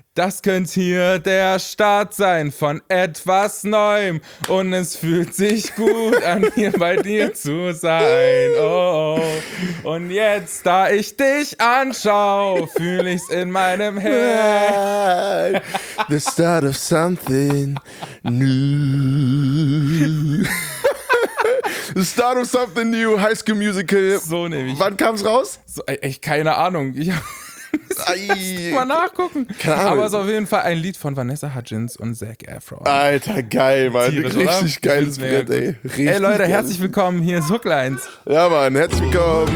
Das könnte hier der Start sein von etwas Neuem und es fühlt sich gut an, hier bei dir zu sein. Oh, oh. Und jetzt, da ich dich anschaue, fühle ich's in meinem Herz. The start of something new. The start of something new, High School Musical. So nehme ich. Wann kam's raus? So, echt keine Ahnung. Ich mal nachgucken. Aber es ist auf jeden Fall ein Lied von Vanessa Hudgens und Zac Efron. Alter, geil, Mann. Tierisch, richtig oder? geiles Brett, ey. Richtig Ey Leute, geil. herzlich willkommen, hier ist Hooklines. Ja, Mann, herzlich willkommen.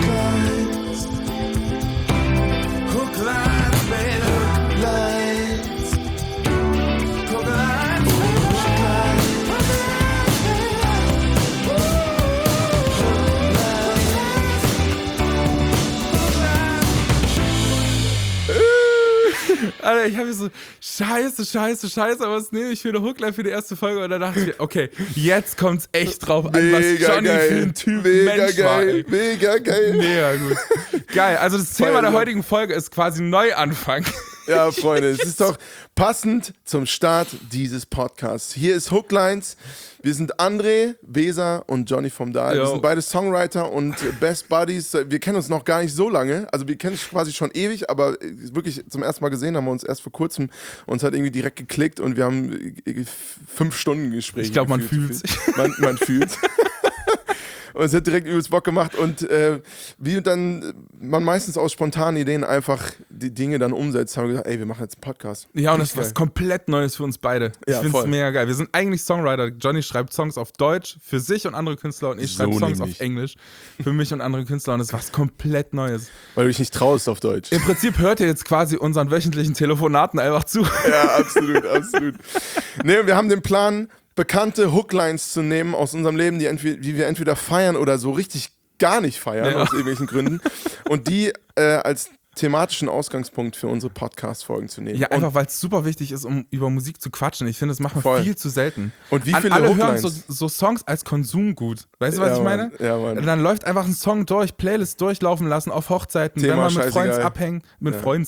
Alter, ich habe so, scheiße, aber was nehme ich für eine Hookline für die erste Folge? Und dann dachte ich mir, okay, jetzt kommt's echt drauf an, was Johnny für ein Typ Mensch war. Ey. Mega geil. Mega gut. Geil, also das Thema der heutigen Folge ist quasi Neuanfang. Ja, Freunde, es ist doch passend zum Start dieses Podcasts. Hier ist Hooklines. Wir sind André, Weser und Johnny vom Dahl. Wir sind beide Songwriter und Best Buddies. Wir kennen uns noch gar nicht so lange. Also wir kennen uns quasi schon ewig, aber wirklich zum ersten Mal gesehen haben wir uns erst vor kurzem. Uns hat irgendwie direkt geklickt und wir haben 5 Stunden Gespräche. Ich glaube, man fühlt sich. Man fühlt. Und es hat direkt übelst Bock gemacht und wie dann man meistens aus spontanen Ideen einfach die Dinge dann umsetzt, haben wir gesagt, ey, wir machen jetzt einen Podcast. Ja, und das ist was komplett Neues für uns beide. Ich finde es mega geil. Wir sind eigentlich Songwriter. Johnny schreibt Songs auf Deutsch für sich und andere Künstler und ich schreibe Songs auf Englisch für mich und andere Künstler und das ist was komplett Neues. Weil du dich nicht traust auf Deutsch. Im Prinzip hört ihr jetzt quasi unseren wöchentlichen Telefonaten einfach zu. Ja, absolut. Nee, wir haben den Plan, bekannte Hooklines zu nehmen aus unserem Leben, die wir entweder feiern oder so richtig gar nicht feiern, aus irgendwelchen Gründen. Und die als thematischen Ausgangspunkt für unsere Podcast-Folgen zu nehmen. Ja, einfach weil es super wichtig ist, um über Musik zu quatschen. Ich finde, das machen wir viel zu selten. Und wie viele alle Hooklines? hören so Songs als Konsumgut. Weißt du, was ich meine? Ja, Mann. Dann läuft einfach ein Song durch, Playlist durchlaufen lassen auf Hochzeiten, Thema wenn man mit scheißegal. Freunden abhängt, mit Freunden.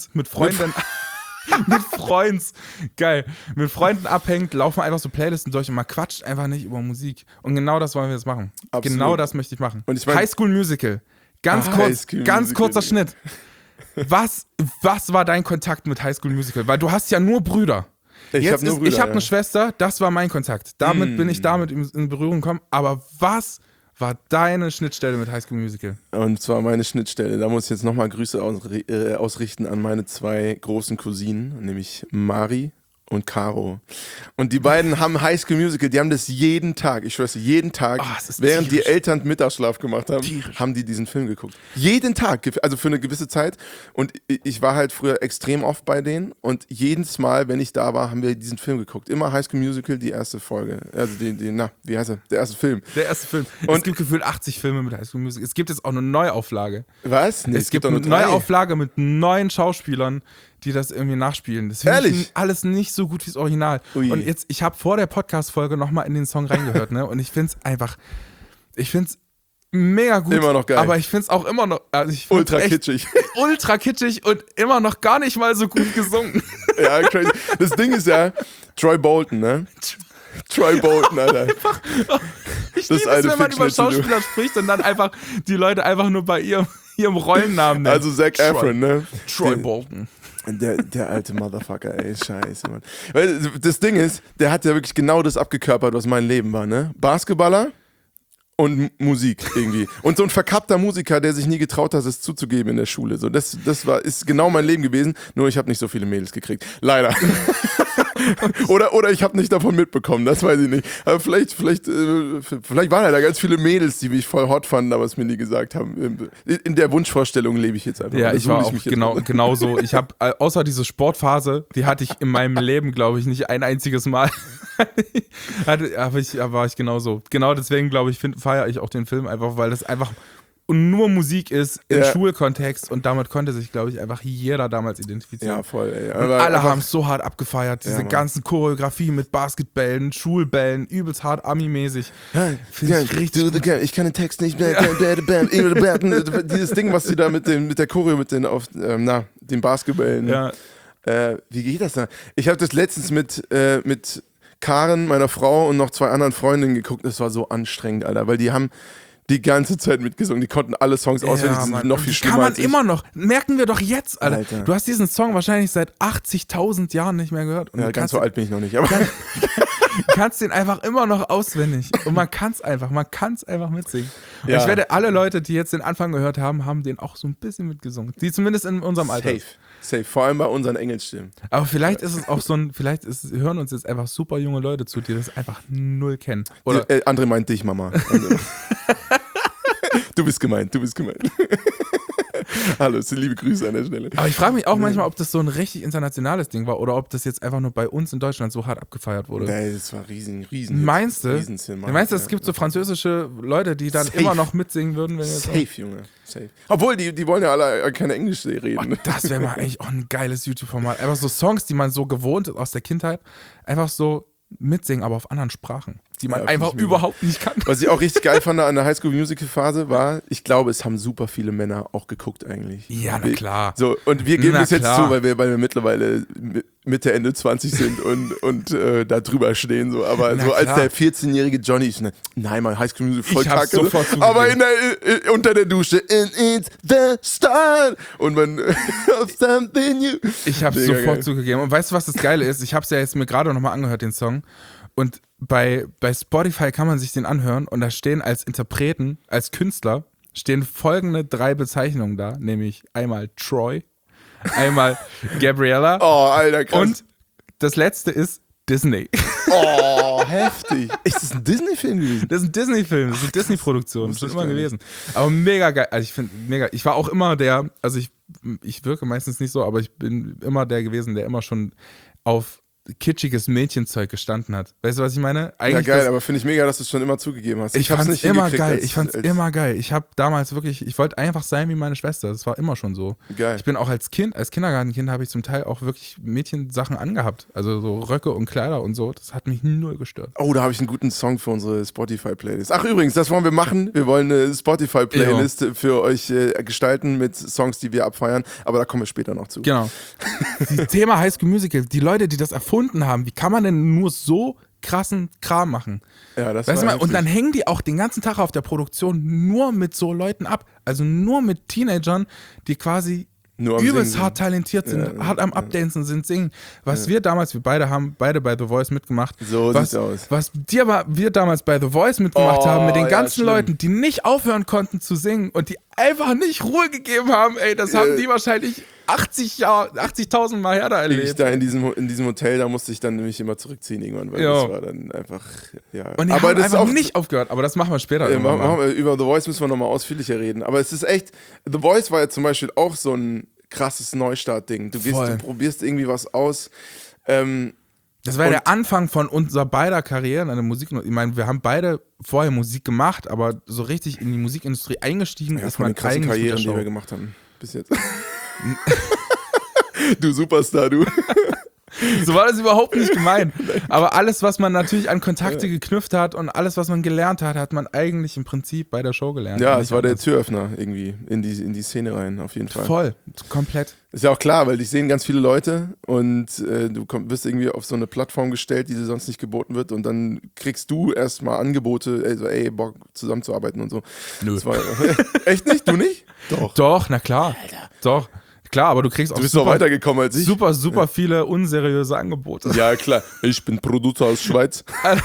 Mit Freunds. Geil. Mit Freunden abhängt, laufen einfach so Playlisten durch und man quatscht einfach nicht über Musik. Und genau das wollen wir jetzt machen. Absolut. Genau das möchte ich machen. Und ich mein, High School Musical. Ganz kurzer Schnitt. Was war dein Kontakt mit High School Musical? Weil du hast ja nur Brüder. Ich habe eine Schwester, das war mein Kontakt. Damit bin ich in Berührung gekommen. Aber was war deine Schnittstelle mit High School Musical? Und zwar meine Schnittstelle. Da muss ich jetzt nochmal Grüße ausrichten an meine 2 großen Cousinen, nämlich Mari und Caro. Und die beiden haben High School Musical, die haben das jeden Tag, ich schwör's dir, jeden Tag, während die Eltern Mittagsschlaf gemacht haben, haben die diesen Film geguckt. Jeden Tag, also für eine gewisse Zeit. Und ich war halt früher extrem oft bei denen und jedes Mal, wenn ich da war, haben wir diesen Film geguckt. Immer High School Musical, die erste Folge. Also wie heißt er? Der erste Film. Der erste Film. Und es gibt gefühlt 80 Filme mit High School Musical. Es gibt jetzt auch eine Neuauflage. Was? Nee, es gibt eine Neuauflage mit neuen Schauspielern, die das irgendwie nachspielen. Das finde ich alles nicht so gut wie das Original. Ui. Und jetzt, ich habe vor der Podcast-Folge nochmal in den Song reingehört, ne? Und ich finde es mega gut. Immer noch geil. Aber ich finde es auch immer noch, ultra kitschig. Ultra kitschig und immer noch gar nicht mal so gut gesungen. Ja, crazy. Das Ding ist ja, Troy Bolton, ne? Troy Bolton, Alter. Ich liebe es, wenn man über Schauspieler spricht und dann einfach die Leute einfach nur bei ihrem Rollennamen nennen. Also Zac Efron, ne? Troy Bolton. Der alte Motherfucker, ey, scheiße, Mann. Weil das Ding ist, der hat ja wirklich genau das abgekörpert, was mein Leben war, ne? Basketballer und Musik irgendwie. Und so ein verkappter Musiker, der sich nie getraut hat, es zuzugeben in der Schule. So, das ist genau mein Leben gewesen, nur ich habe nicht so viele Mädels gekriegt. Leider. Oder ich habe nicht davon mitbekommen, das weiß ich nicht. Aber vielleicht waren da ganz viele Mädels, die mich voll hot fanden, aber es mir nie gesagt haben. In der Wunschvorstellung lebe ich jetzt einfach. Ja, ich war auch genau so. Ich habe, außer diese Sportphase, die hatte ich in meinem Leben, glaube ich, nicht ein einziges Mal. war ich genauso. Genau deswegen, glaube ich, feiere ich auch den Film einfach, weil das einfach nur Musik ist im Schulkontext und damit konnte sich, glaube ich, einfach jeder damals identifizieren. Ja, voll, ey. Alle haben es so hart abgefeiert, diese ganzen Choreografien mit Basketbällen, Schulbällen, übelst hart Ami-mäßig. Finde ich richtig gut. Ich kann den Text nicht. Dieses Ding, was sie da mit der Choreo, mit den Basketballen. Ja. Wie geht das da? Ich habe das letztens mit Karen, meiner Frau und noch 2 anderen Freundinnen geguckt. Das war so anstrengend, Alter, weil die haben die ganze Zeit mitgesungen. Die konnten alle Songs auswendig, die sind noch viel schlimmer. Kann man als ich. immer noch. Merken wir doch jetzt, Alter. Alter. Du hast diesen Song wahrscheinlich seit 80.000 Jahren nicht mehr gehört. Und Ja, ganz so alt bin ich noch nicht. Aber kannst den einfach immer noch auswendig. Und man kann es einfach mitsingen. Und Ja. ich wette, alle Leute, die jetzt den Anfang gehört haben, haben den auch so ein bisschen mitgesungen. Die zumindest in unserem Alter. Safe. Vor allem bei unseren Engelsstimmen. Aber vielleicht ist es auch so ein, hören uns jetzt einfach super junge Leute zu, die das einfach null kennen. Oder André meint dich, Mama. Du bist gemeint. Hallo, liebe Grüße an der Stelle. Aber ich frage mich auch manchmal, ob das so ein richtig internationales Ding war oder ob das jetzt einfach nur bei uns in Deutschland so hart abgefeiert wurde. Nee, das war riesen. Meinst du? Riesenzinema. Meinst du, es gibt so französische Leute, die dann Safe. immer noch mitsingen würden? Wenn jetzt Safe, Junge. Safe. Obwohl, die wollen ja alle keine Englisch reden. Das wäre mal eigentlich auch ein geiles YouTube-Format. Einfach so Songs, die man so gewohnt ist aus der Kindheit, einfach so mitsingen, aber auf anderen Sprachen, die man einfach überhaupt nicht kann. Was ich auch richtig geil fand an der High School Musical Phase war, ich glaube, es haben super viele Männer auch geguckt eigentlich. Ja, na klar. So, und wir geben es jetzt klar. zu, weil wir mittlerweile Mitte, Ende 20 sind und da drüber stehen. So. Aber Na so als klar. der 14-jährige Johnny ist, nein, Mann, High School Musical voll Ich hab's kacke. sofort zugegeben. Aber unter der Dusche, and it's the start. Und man, of something new. Ich hab's Mega sofort geil. zugegeben. Und weißt du, was das Geile ist? Ich hab's ja jetzt mir gerade nochmal angehört, den Song. Und bei Spotify kann man sich den anhören und da stehen als Interpreten, als Künstler, stehen folgende 3 Bezeichnungen da, nämlich einmal Troy, einmal Gabriella Oh, Alter, krass. und das letzte ist Disney. Oh, heftig. Ist das ein Disney-Film gewesen? Das ist ein Disney-Film, das ist eine Disney-Produktion, Wusste schon ich immer gar nicht. gewesen. Aber mega geil, also ich finde mega, ich war auch immer der, also ich wirke meistens nicht so, aber ich bin immer der gewesen, der immer schon auf kitschiges Mädchenzeug gestanden hat. Weißt du, was ich meine? Ja, geil, aber finde ich mega, dass du es schon immer zugegeben hast. Ich hab's fand's nicht immer hingekriegt geil. als- Ich fand's als- immer geil. Ich habe damals wirklich, ich wollte einfach sein wie meine Schwester. Das war immer schon so. Geil. Ich bin auch als Kindergartenkind habe ich zum Teil auch wirklich Mädchensachen angehabt. Also so Röcke und Kleider und so. Das hat mich null gestört. Oh, da habe ich einen guten Song für unsere Spotify-Playlist. Ach übrigens, das wollen wir machen. Wir wollen eine Spotify-Playlist für euch gestalten mit Songs, die wir abfeiern. Aber da kommen wir später noch zu. Genau. Das Thema High School Musical, die Leute, die das erfunden haben, wie kann man denn nur so krassen Kram machen? Ja, das Weißt du war mal, und dann heftig. hängen die auch den ganzen Tag auf der Produktion nur mit so Leuten ab. Also nur mit Teenagern, die quasi Nur am übelst Singen hart talentiert sind, Ja, hart am Updancen sind, singen. Was wir damals, wir beide haben beide bei The Voice mitgemacht. So was, sieht's aus. Was wir damals bei The Voice mitgemacht haben, mit den ja, ganzen schlimm. Leuten, die nicht aufhören konnten zu singen und die einfach nicht Ruhe gegeben haben, ey, das haben die wahrscheinlich 80.000 Mal her da Ich erlebt. da in diesem Hotel, da musste ich dann nämlich immer zurückziehen irgendwann, weil Ja. das war dann einfach, ja. Und die aber haben das einfach ist auch nicht aufgehört, aber das machen wir später. Ja, irgendwann mal. über The Voice müssen wir nochmal ausführlicher reden. Aber es ist echt, The Voice war ja zum Beispiel auch so ein krasses Neustart-Ding. Du Voll. probierst irgendwie was aus. Das war der Anfang von unserer beider Karrieren an der Musik. Ich meine, wir haben beide vorher Musik gemacht, aber so richtig in die Musikindustrie eingestiegen Ja, ist von man den krassen eigentlich mit der Karrieren, die Show. wir gemacht haben. Bis jetzt. Du Superstar, du. So war das überhaupt nicht gemeint. Aber alles, was man natürlich an Kontakte geknüpft hat und alles, was man gelernt hat, hat man eigentlich im Prinzip bei der Show gelernt. Ja, Und es nicht war der anders. Türöffner irgendwie in die Szene rein, auf jeden Fall. Voll, komplett. Ist ja auch klar, weil dich sehen ganz viele Leute und wirst irgendwie auf so eine Plattform gestellt, die dir sonst nicht geboten wird und dann kriegst du erstmal Angebote, also ey, Bock zusammenzuarbeiten und so. Nö. Das war, echt nicht? Du nicht? Doch. Doch, na klar. Doch. Klar, aber du kriegst auch Du bist noch weitergekommen als ich. super viele unseriöse Angebote. Ja, klar. Ich bin Producer aus Schweiz.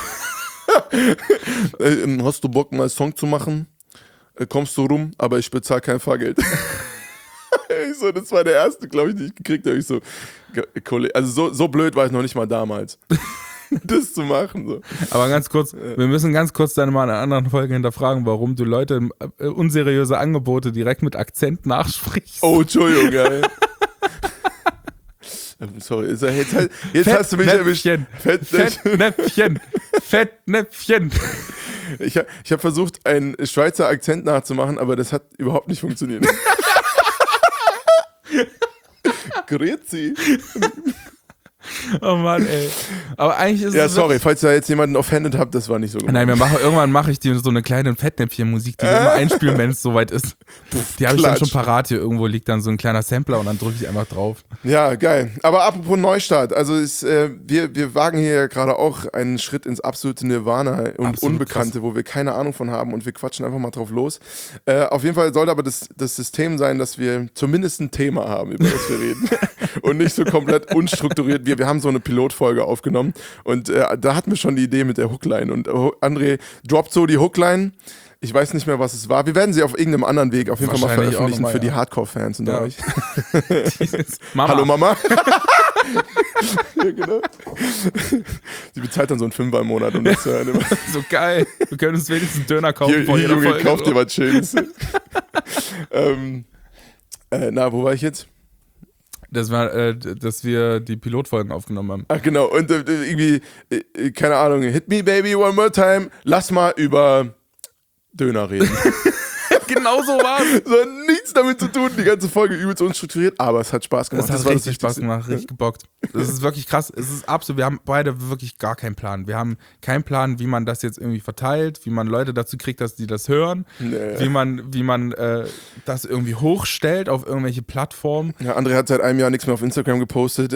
Hast du Bock, mal einen Song zu machen? Kommst du rum, aber ich bezahle kein Fahrgeld. Ich so, das war der erste, glaube ich, den ich gekriegt habe. Ich so, also so blöd war ich noch nicht mal damals. Das zu machen. So. Aber ganz kurz, wir müssen ganz kurz dann mal in einer anderen Folge hinterfragen, warum du Leute unseriöse Angebote direkt mit Akzent nachsprichst. Oh, Entschuldigung, ey. Sorry, jetzt hast du mich erwischt. Fettnäpfchen. Fettnäpfchen. Ich hab versucht, einen Schweizer Akzent nachzumachen, aber das hat überhaupt nicht funktioniert. Grüezi. Oh Mann, ey. Aber eigentlich ist Ja, es. sorry, falls ihr jetzt jemanden offended habt, das war nicht so gut. Nein, irgendwann mache ich dir so eine kleine Fettnäpfchen-Musik, die wir immer einspielen, wenn es soweit ist. Die habe ich dann schon parat hier. Irgendwo liegt dann so ein kleiner Sampler und dann drücke ich einfach drauf. Ja, geil. Aber apropos Neustart, also wir wagen hier ja gerade auch einen Schritt ins absolute Nirvana und Absolut Unbekannte, krass. wo wir keine Ahnung von haben und wir quatschen einfach mal drauf los. Auf jeden Fall sollte aber das System sein, dass wir zumindest ein Thema haben, über das wir reden. Und nicht so komplett unstrukturiert. Wir haben so eine Pilotfolge aufgenommen und da hatten wir schon die Idee mit der Hookline und André droppt so die Hookline. Ich weiß nicht mehr, was es war. Wir werden sie auf irgendeinem anderen Weg auf jeden Fall mal Wahrscheinlich veröffentlichen auch noch mal, für die ja. Hardcore-Fans unter Ja. euch. Mama. Hallo Mama. Ja, genau. Sie bezahlt dann so einen Fünfer im Monat, um das zu hören. So geil. Wir können uns wenigstens einen Döner kaufen Hier, vor jeder Junge, Folge. kauft dir was Schönes. Wo war ich jetzt? Dass wir die Pilotfolgen aufgenommen haben. Ach genau, und irgendwie, keine Ahnung, hit me baby one more time, lass mal über Döner reden. Genau so war's. So hat nichts damit zu tun, die ganze Folge übelst unstrukturiert, aber es hat Spaß gemacht. Es hat war das richtig Spaß Wichtigste. gemacht, richtig gebockt. Das ist wirklich krass. Es ist absolut, wir haben beide wirklich gar keinen Plan. Wir haben keinen Plan, wie man das jetzt irgendwie verteilt, wie man Leute dazu kriegt, dass die das hören, Nee. wie man das irgendwie hochstellt auf irgendwelche Plattformen. Ja, André hat seit einem Jahr nichts mehr auf Instagram gepostet.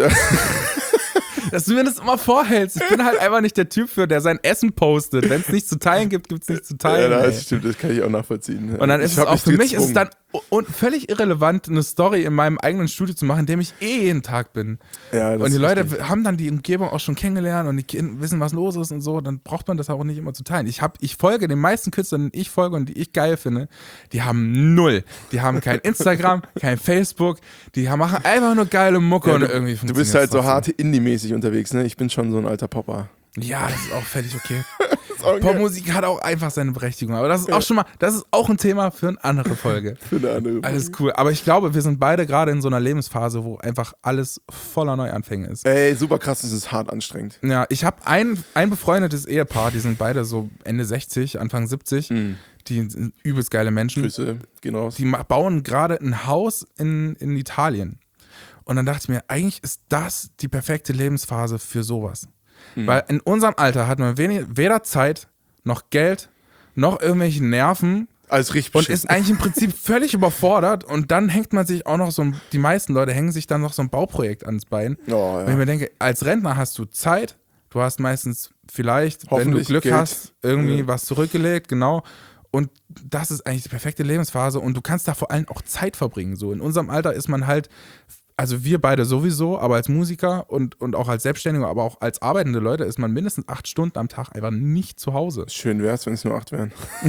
Dass du mir das immer vorhältst. Ich bin halt einfach nicht der Typ für, der sein Essen postet. Wenn es nichts zu teilen gibt, gibt es nichts zu teilen. Ja, ey. das stimmt, das kann ich auch nachvollziehen. Und dann ist Ich es hab auch mich für mich ist es gezwungen. dann völlig irrelevant, eine Story in meinem eigenen Studio zu machen, in dem ich jeden Tag bin. Ja, das Und die ist Leute richtig. haben dann die Umgebung auch schon kennengelernt und die wissen, was los ist und so. Dann braucht man das auch nicht immer zu teilen. Ich folge den meisten Künstlern, denen ich folge und die ich geil finde, die haben null. Die haben kein Instagram, kein Facebook. Die machen einfach nur geile Mucke und irgendwie Du bist halt so funktioniert's hart indie-mäßig unterwegs, ne? Ich bin schon so ein alter Popper. trotzdem. Ja, das ist auch völlig okay. Das ist auch geil. Popmusik hat auch einfach seine Berechtigung. Aber das ist auch schon mal, das ist auch ein Thema für eine andere Folge. Für eine andere Alles cool. Aber ich glaube, wir sind beide gerade in so einer Lebensphase, wo einfach alles voller Neuanfänge ist. Ey, super krass, das ist hart anstrengend. Ja, ich habe ein befreundetes Ehepaar, die sind beide so Ende 60, Anfang 70. Die sind übelst geile Menschen. Grüße, gehen raus. Die bauen gerade ein Haus in Italien. Und dann dachte ich mir, eigentlich ist das die perfekte Lebensphase für sowas. Weil in unserem Alter hat man weder Zeit, noch Geld, noch irgendwelche Nerven Alles richtig und beschissen. ist eigentlich im Prinzip völlig überfordert. Und dann hängt man sich auch noch die meisten Leute hängen sich dann noch so ein Bauprojekt ans Bein. Oh, ja. Wenn ich mir denke, als Rentner hast du Zeit, du hast meistens vielleicht, wenn du Hoffentlich Glück Geld. hast, irgendwie Ja. was zurückgelegt, genau. Und das ist eigentlich die perfekte Lebensphase und du kannst da vor allem auch Zeit verbringen. So in unserem Alter ist man halt, also wir beide sowieso, aber als Musiker und auch als Selbstständiger, aber auch als arbeitende Leute ist man mindestens 8 Stunden am Tag einfach nicht zu Hause. Schön wär's, wenn es nur 8 wären.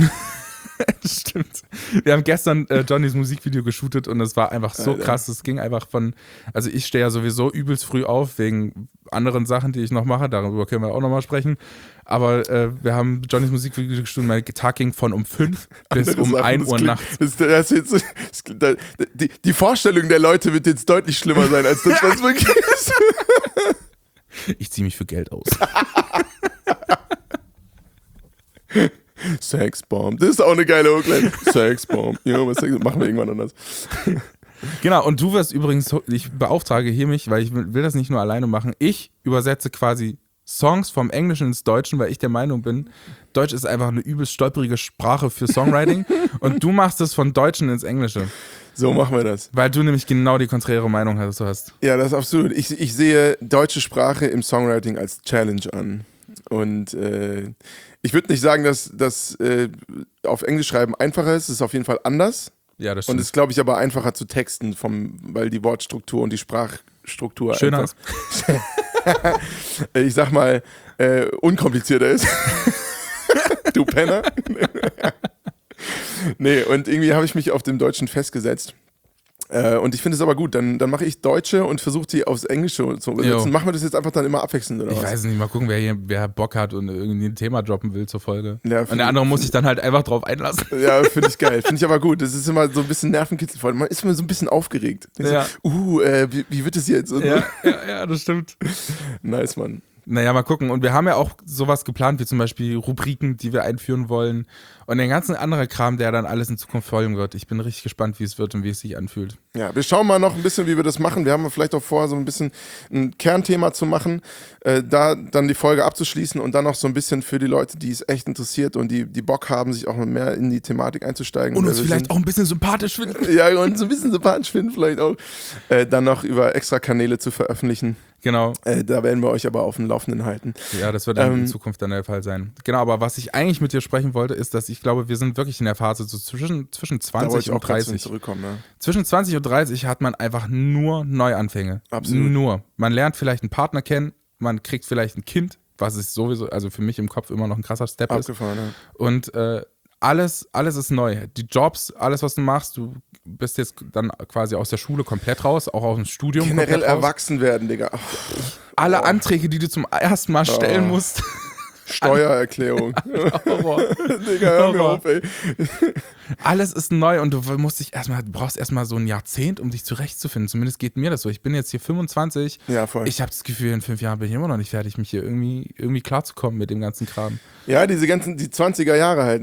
Das stimmt. Wir haben gestern Johnnys Musikvideo geshootet und es war einfach so Alter. krass. Es ging einfach also ich stehe ja sowieso übelst früh auf wegen anderen Sachen, die ich noch mache. Darüber können wir auch nochmal sprechen. Aber wir haben Johnnys Musikvideo geshootet. Mein Tag ging von um 5 bis Andere um Sachen, 1 das Uhr klingt- nachts. Das jetzt, die Vorstellung der Leute wird jetzt deutlich schlimmer sein, als das, was wirklich ist. Ich ziehe mich für Geld aus. Sexbomb. Das ist auch eine geile Hookline. Sexbomb. Ja, was machen wir irgendwann anders. Genau, und du wirst übrigens, ich beauftrage hier mich, weil ich will das nicht nur alleine machen. Ich übersetze quasi Songs vom Englischen ins Deutschen, weil ich der Meinung bin, Deutsch ist einfach eine übelst stolperige Sprache für Songwriting und du machst es von Deutschen ins Englische, So machen wir das. weil du nämlich genau die konträre Meinung hast. Ja, das ist absolut. Ich sehe deutsche Sprache im Songwriting als Challenge an. Und ich würde nicht sagen, dass das auf Englisch schreiben einfacher ist. Es ist auf jeden Fall anders. Ja, das Und stimmt. es ist, glaube ich, aber einfacher zu texten, weil die Wortstruktur und die Sprachstruktur Schöner einfach, ich sag mal, unkomplizierter ist. Du Penner. Nee, und irgendwie habe ich mich auf dem Deutschen festgesetzt. Und ich finde es aber gut, dann mache ich Deutsche und versuche die aufs Englische zu übersetzen. Jo. Machen wir das jetzt einfach dann immer abwechselnd, oder Ich was? weiß nicht, mal gucken, wer Bock hat und irgendwie ein Thema droppen will zur Folge. Ja, und der andere muss sich dann halt einfach drauf einlassen. Ja, finde ich geil. Finde ich aber gut. Das ist immer so ein bisschen nervenkitzelvoll. Man ist immer so ein bisschen aufgeregt. Ja. So, wie wird es jetzt? Und Ja, das stimmt. Nice, Mann. Naja, mal gucken. Und wir haben ja auch sowas geplant, wie zum Beispiel Rubriken, die wir einführen wollen. Und den ganzen anderen Kram, der dann alles in Zukunft folgen wird. Ich bin richtig gespannt, wie es wird und wie es sich anfühlt. Ja, wir schauen mal noch ein bisschen, wie wir das machen. Wir haben vielleicht auch vor, so ein bisschen ein Kernthema zu machen, da dann die Folge abzuschließen und dann noch so ein bisschen für die Leute, die es echt interessiert und die Bock haben, sich auch mehr in die Thematik einzusteigen. Und uns vielleicht auch ein bisschen sympathisch finden. Ja, und so ein bisschen sympathisch finden vielleicht auch. Dann noch über extra Kanäle zu veröffentlichen. Genau. Da werden wir euch aber auf dem Laufenden halten. Ja, das wird dann in Zukunft dann der Fall sein. Genau, aber was ich eigentlich mit dir sprechen wollte, ist, dass ich glaube, wir sind wirklich in der Phase so zwischen 20 und 30. Zurückkommen, ja. Zwischen 20 und 30 hat man einfach nur Neuanfänge. Absolut. Nur. Man lernt vielleicht einen Partner kennen, man kriegt vielleicht ein Kind, was ist sowieso, also für mich im Kopf immer noch ein krasser Step Abgefahren, ist. Und alles ist neu. Die Jobs, alles, was du machst, du bist jetzt dann quasi aus der Schule komplett raus, auch aus dem Studium Generell komplett raus. erwachsen werden, Digga. Alle Anträge, die du zum ersten Mal stellen musst. Steuererklärung. Horror. Digga, hör mir auf, ey. Alles ist neu und du brauchst erstmal so ein Jahrzehnt, um dich zurechtzufinden. Zumindest geht mir das so. Ich bin jetzt hier 25. Ja, voll. Ich habe das Gefühl, in 5 Jahren bin ich immer noch nicht fertig, mich hier irgendwie klarzukommen mit dem ganzen Kram. Ja, die 20er Jahre halt.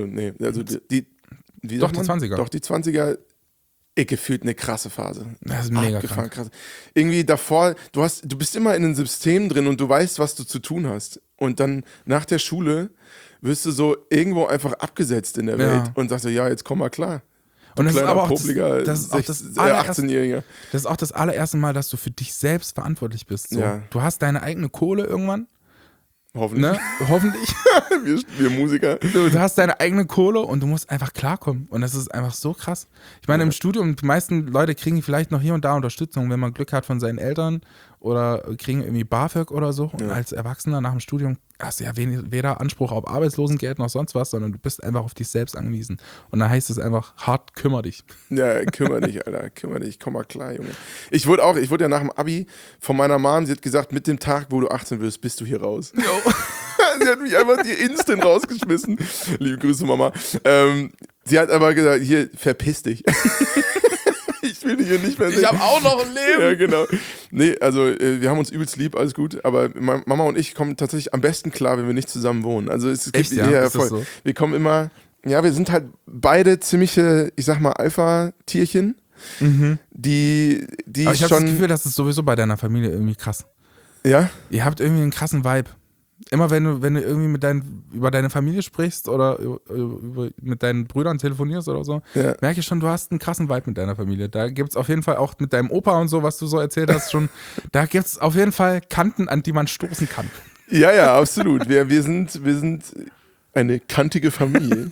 Die 20er. Doch, die 20er. Gefühlt eine krasse Phase. Das ist mega krank. Krass. Irgendwie davor, du bist immer in einem System drin und du weißt, was du zu tun hast. Und dann nach der Schule wirst du so irgendwo einfach abgesetzt in der Welt und sagst so, ja, jetzt komm mal klar. Und das ist aber auch das 18-Jähriger. Das ist auch das allererste Mal, dass du für dich selbst verantwortlich bist. So. Ja. Du hast deine eigene Kohle irgendwann. Hoffentlich. Ne? Hoffentlich. wir Musiker. Du hast deine eigene Kohle und du musst einfach klarkommen. Und das ist einfach so krass. Ich meine, im Studium, die meisten Leute kriegen vielleicht noch hier und da Unterstützung, wenn man Glück hat von seinen Eltern oder kriegen irgendwie BAföG oder so. Und als Erwachsener nach dem Studium hast du ja weder Anspruch auf Arbeitslosengeld noch sonst was, sondern du bist einfach auf dich selbst angewiesen. Und da heißt es einfach, hart kümmere dich. Ja, kümmere dich, Alter, kümmere dich, komm mal klar, Junge. Ich wurde ja nach dem Abi von meiner Mom, sie hat gesagt, mit dem Tag, wo du 18 wirst, bist du hier raus. Sie hat mich einfach instant rausgeschmissen. Liebe Grüße, Mama. Sie hat aber gesagt, hier, verpiss dich. Ich will dich hier nicht mehr sehen. Ich habe auch noch ein Leben. Ja, genau. Nee, also wir haben uns übelst lieb, alles gut, aber Mama und ich kommen tatsächlich am besten klar, wenn wir nicht zusammen wohnen. Also es gibt Echt, ja? Ist das so? Wir kommen immer, ja, wir sind halt beide ziemliche, ich sag mal, Alpha-Tierchen, die aber ich habe schon... das Gefühl, das ist sowieso bei deiner Familie irgendwie krass. Ja? Ihr habt irgendwie einen krassen Vibe. Immer wenn du irgendwie über deine Familie sprichst oder mit deinen Brüdern telefonierst oder so, merke ich schon, du hast einen krassen Vibe mit deiner Familie. Da gibt es auf jeden Fall auch mit deinem Opa und so, was du so erzählt hast, schon, da gibt es auf jeden Fall Kanten, an die man stoßen kann. Ja, absolut. Wir sind eine kantige Familie.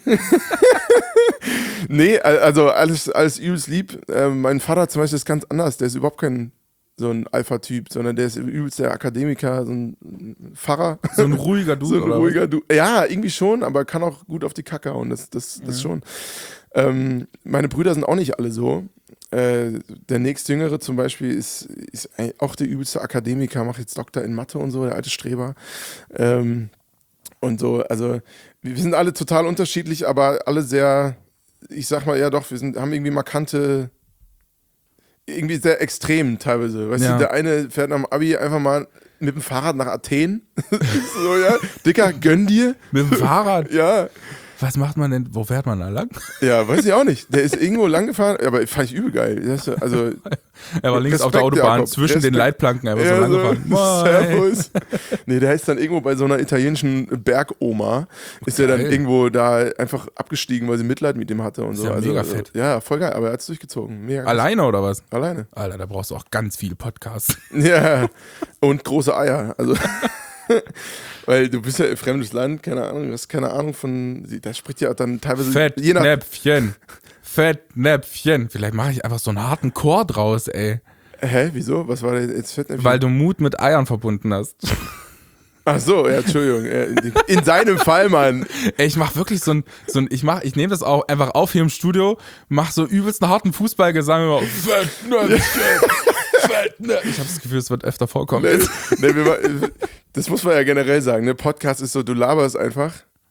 Nee, also alles übelst lieb. Mein Vater zum Beispiel ist ganz anders. Der ist überhaupt kein so ein Alpha-Typ, sondern der ist übelst der Akademiker, so ein Pfarrer. So ein ruhiger Dude, so ein ruhiger Dude. Ja, irgendwie schon, aber kann auch gut auf die Kacke hauen, das schon. Meine Brüder sind auch nicht alle so. Der nächstjüngere zum Beispiel ist auch der übelste Akademiker, macht jetzt Doktor in Mathe und so, der alte Streber. Und so, also wir sind alle total unterschiedlich, aber alle sehr, ich sag mal, ja doch, haben irgendwie markante, irgendwie sehr extrem teilweise. Weißt du, der eine fährt nach dem Abi einfach mal mit dem Fahrrad nach Athen. So, ja, Dicker, gönn dir. Mit dem Fahrrad? Ja. Was macht man denn, wo fährt man da lang? Ja, weiß ich auch nicht. Der ist irgendwo lang gefahren, aber fand ich übel geil. Also, er war links auf der Autobahn, Jakob. zwischen den Leitplanken einfach so lang gefahren. Servus. Nee, der ist dann irgendwo bei so einer italienischen Bergoma, ist der dann irgendwo da einfach abgestiegen, weil sie Mitleid mit ihm hatte und so. Ja, mega fett. Ja, voll geil, aber er hat es durchgezogen. Mega Alleine oder was? Alleine. Alter, da brauchst du auch ganz viele Podcasts. Ja, und große Eier. Also... Weil du bist ja ein fremdes Land, keine Ahnung, du hast keine Ahnung von, da spricht ja dann teilweise... Fettnäpfchen. Vielleicht mache ich einfach so einen harten Chor draus, ey. Hä, wieso? Was war denn jetzt Fettnäpfchen? Weil du Mut mit Eiern verbunden hast. Ach so, ja, Entschuldigung. In seinem Fall, Mann. Ey, ich mach wirklich ich nehme das auch einfach auf hier im Studio, mach so übelst einen harten Fußballgesang über Fettnäpfchen. Ich habe das Gefühl, es wird öfter vorkommen. Das muss man ja generell sagen, ne? Podcast ist so, du laberst einfach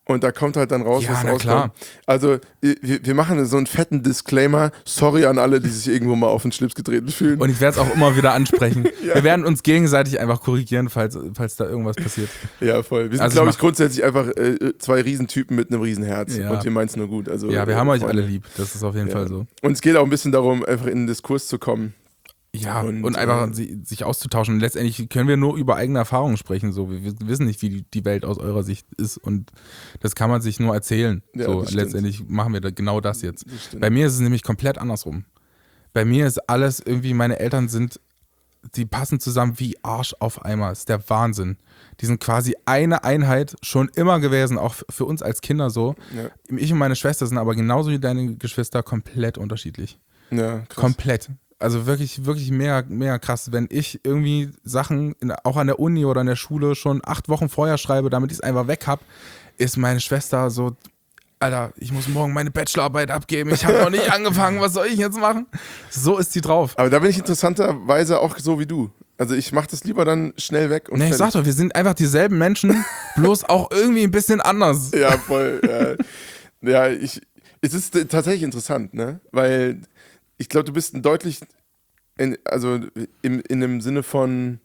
Und da kommt halt dann raus, Ja, was na rauskommt. klar. Also wir machen so einen fetten Disclaimer. Sorry an alle, die sich irgendwo mal auf den Schlips getreten fühlen. Und ich werde es auch immer wieder ansprechen. Ja. Wir werden uns gegenseitig einfach korrigieren, falls da irgendwas passiert. Ja, voll. Wir sind, Also glaube ich, grundsätzlich einfach zwei Riesentypen mit einem Riesenherz. Ja. Und wir meinen es nur gut. Also, Ja, wir haben euch Freunde. alle lieb. Das ist auf jeden Fall so. Und es geht auch ein bisschen darum, einfach in den Diskurs zu kommen. Ja, Und, und einfach sich auszutauschen. Letztendlich können wir nur über eigene Erfahrungen sprechen. So. Wir wissen nicht, wie die Welt aus eurer Sicht ist und das kann man sich nur erzählen. Ja, so, das stimmt. letztendlich machen wir genau das jetzt. Das stimmt. Bei mir ist es nämlich komplett andersrum. Bei mir ist alles irgendwie, meine Eltern die passen zusammen wie Arsch auf Eimer. Das ist der Wahnsinn. Die sind quasi eine Einheit schon immer gewesen, auch für uns als Kinder so. Ja. Ich und meine Schwester sind aber genauso wie deine Geschwister komplett unterschiedlich. Ja, krass. Komplett. Also wirklich, wirklich mega krass. Wenn ich irgendwie Sachen auch an der Uni oder in der Schule schon 8 Wochen vorher schreibe, damit ich es einfach weg habe, ist meine Schwester so, Alter, ich muss morgen meine Bachelorarbeit abgeben. Ich habe noch nicht angefangen, was soll ich jetzt machen? So ist sie drauf. Aber da bin ich interessanterweise auch so wie du. Also ich mache das lieber dann schnell weg. Und Ne, ich sag doch, wir sind einfach dieselben Menschen, bloß auch irgendwie ein bisschen anders. Ja, voll. Ja, es ist tatsächlich interessant, ne? Weil ich glaube, du bist ein deutlich, in einem Sinne von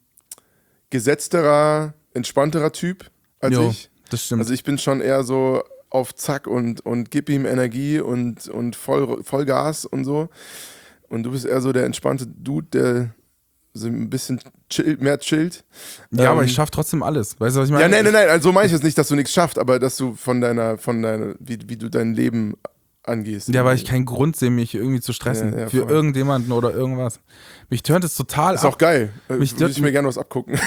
gesetzterer, entspannterer Typ als Jo, ich. das stimmt. Also ich bin schon eher so auf Zack und gib ihm Energie und voll Gas und so. Und du bist eher so der entspannte Dude, der so ein bisschen mehr chillt. Ja, aber ich schaffe trotzdem alles. Weißt du, was ich Ja, meine? nein, also meine ich jetzt nicht, dass du nichts schaffst, aber dass du von deiner, wie du dein Leben angehst. Ja, weil ich keinen Grund sehe, mich irgendwie zu stressen. Ja, für voll. irgendjemanden oder irgendwas. Mich tönt es total Ist ab. auch geil. Mich Würde ich mir gerne was abgucken.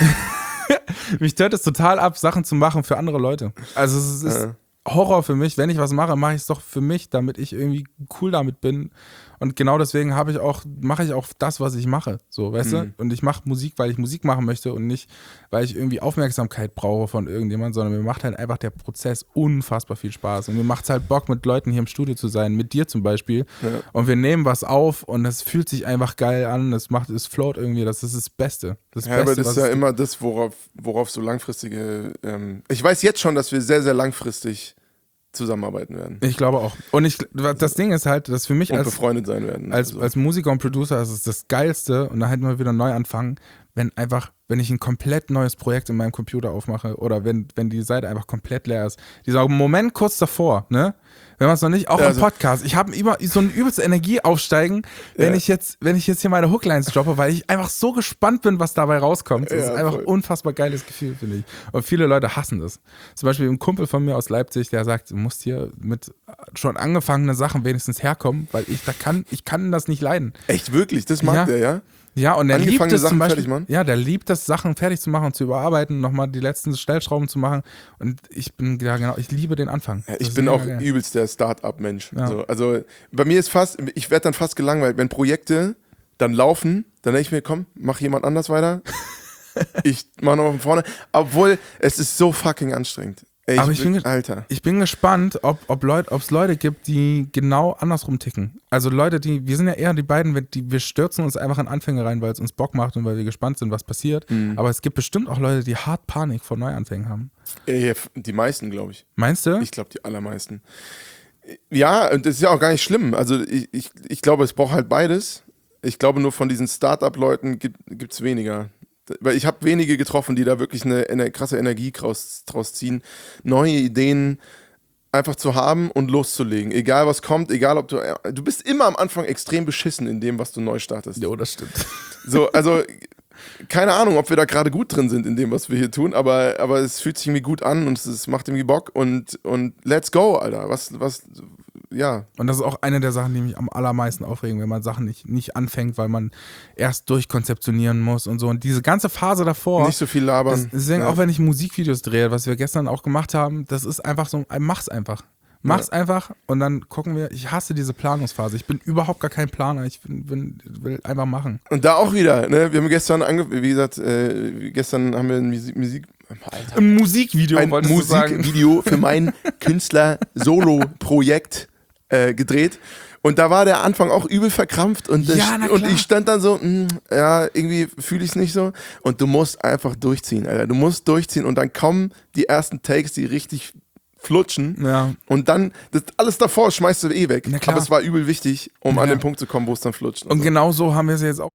Mich tönt es total ab, Sachen zu machen für andere Leute. Also es ist Horror für mich. Wenn ich was mache, mache ich es doch für mich, damit ich irgendwie cool damit bin. Und genau deswegen mache ich auch das, was ich mache. So, weißt du? Und ich mache Musik, weil ich Musik machen möchte und nicht, weil ich irgendwie Aufmerksamkeit brauche von irgendjemandem, sondern mir macht halt einfach der Prozess unfassbar viel Spaß. Und mir macht es halt Bock, mit Leuten hier im Studio zu sein, mit dir zum Beispiel. Ja. Und wir nehmen was auf und es fühlt sich einfach geil an. Es float irgendwie. Das ist das Beste. Das Ja, aber Beste, das ist was ja es immer das, worauf so langfristige. Ich weiß jetzt schon, dass wir sehr, sehr langfristig zusammenarbeiten werden. Ich glaube auch. Und das Ding ist halt, dass für mich Und befreundet sein werden. als Musiker und Producer ist es das Geilste und da halt mal wieder neu anfangen, wenn ich ein komplett neues Projekt in meinem Computer aufmache oder wenn die Seite einfach komplett leer ist. Dieser Moment kurz davor, ne? Wenn man es noch nicht, auch im Podcast, ich habe immer so eine übelste Energie aufsteigen, wenn ich jetzt hier meine Hooklines droppe, weil ich einfach so gespannt bin, was dabei rauskommt. Das ist einfach ein unfassbar geiles Gefühl, finde ich. Und viele Leute hassen das. Zum Beispiel ein Kumpel von mir aus Leipzig, der sagt, du musst hier mit schon angefangenen Sachen wenigstens herkommen, weil ich kann das nicht leiden. Echt, wirklich? Das mag der, ja? Ja, und der liebt Angefangene es zum Sachen Beispiel, fertig machen? ja, der liebt es, Sachen fertig zu machen und zu überarbeiten, nochmal die letzten Stellschrauben zu machen. Und ich bin, ja genau, ich liebe den Anfang. Ja, Das ich ist bin mega auch geil. übelst der Start-up-Mensch. Ja. So, also bei mir ist ich werde dann fast gelangweilt, wenn Projekte dann laufen, dann denke ich mir, komm, mach jemand anders weiter. Ich mach nochmal von vorne. Obwohl, es ist so fucking anstrengend. Ey, Aber Alter. ich bin gespannt, ob es Leute gibt, die genau andersrum ticken. Also Leute, wir sind ja eher die beiden, wir stürzen uns einfach in Anfänge rein, weil es uns Bock macht und weil wir gespannt sind, was passiert. Aber es gibt bestimmt auch Leute, die hart Panik vor Neuanfängen haben. Die meisten, glaube ich. Meinst du? Ich glaube, die allermeisten. Ja, und das ist ja auch gar nicht schlimm. Also ich glaube, es braucht halt beides. Ich glaube, nur von diesen Start-up-Leuten gibt es weniger. Weil ich habe wenige getroffen, die da wirklich eine krasse Energie draus ziehen, neue Ideen einfach zu haben und loszulegen. Egal was kommt, egal ob du bist immer am Anfang extrem beschissen in dem, was du neu startest. Jo, das stimmt. So, also keine Ahnung, ob wir da gerade gut drin sind in dem, was wir hier tun, aber es fühlt sich irgendwie gut an und es macht irgendwie Bock und let's go, Alter. Ja. Und das ist auch eine der Sachen, die mich am allermeisten aufregen, wenn man Sachen nicht anfängt, weil man erst durchkonzeptionieren muss und so. Und diese ganze Phase davor. Nicht so viel labern. Deswegen, auch wenn ich Musikvideos drehe, was wir gestern auch gemacht haben, das ist einfach so, mach's einfach. Mach's einfach und dann gucken wir. Ich hasse diese Planungsphase. Ich bin überhaupt gar kein Planer. Ich will einfach machen. Und da auch wieder, ne? Wir haben gestern wie gesagt, gestern haben wir ein Ein Musikvideo, ein wolltest du sagen. Musikvideo für mein Künstler-Solo-Projekt gedreht. Und da war der Anfang auch übel verkrampft und ich stand dann so, ja, irgendwie fühle ich es nicht so. Und du musst einfach durchziehen, Alter. Du musst durchziehen und dann kommen die ersten Takes, die richtig flutschen. Ja. Und dann, alles davor schmeißt du eh weg. Na klar. Aber es war übel wichtig, um an Ja. den Punkt zu kommen, wo es dann flutscht. Und so. genau so haben wir es jetzt auch.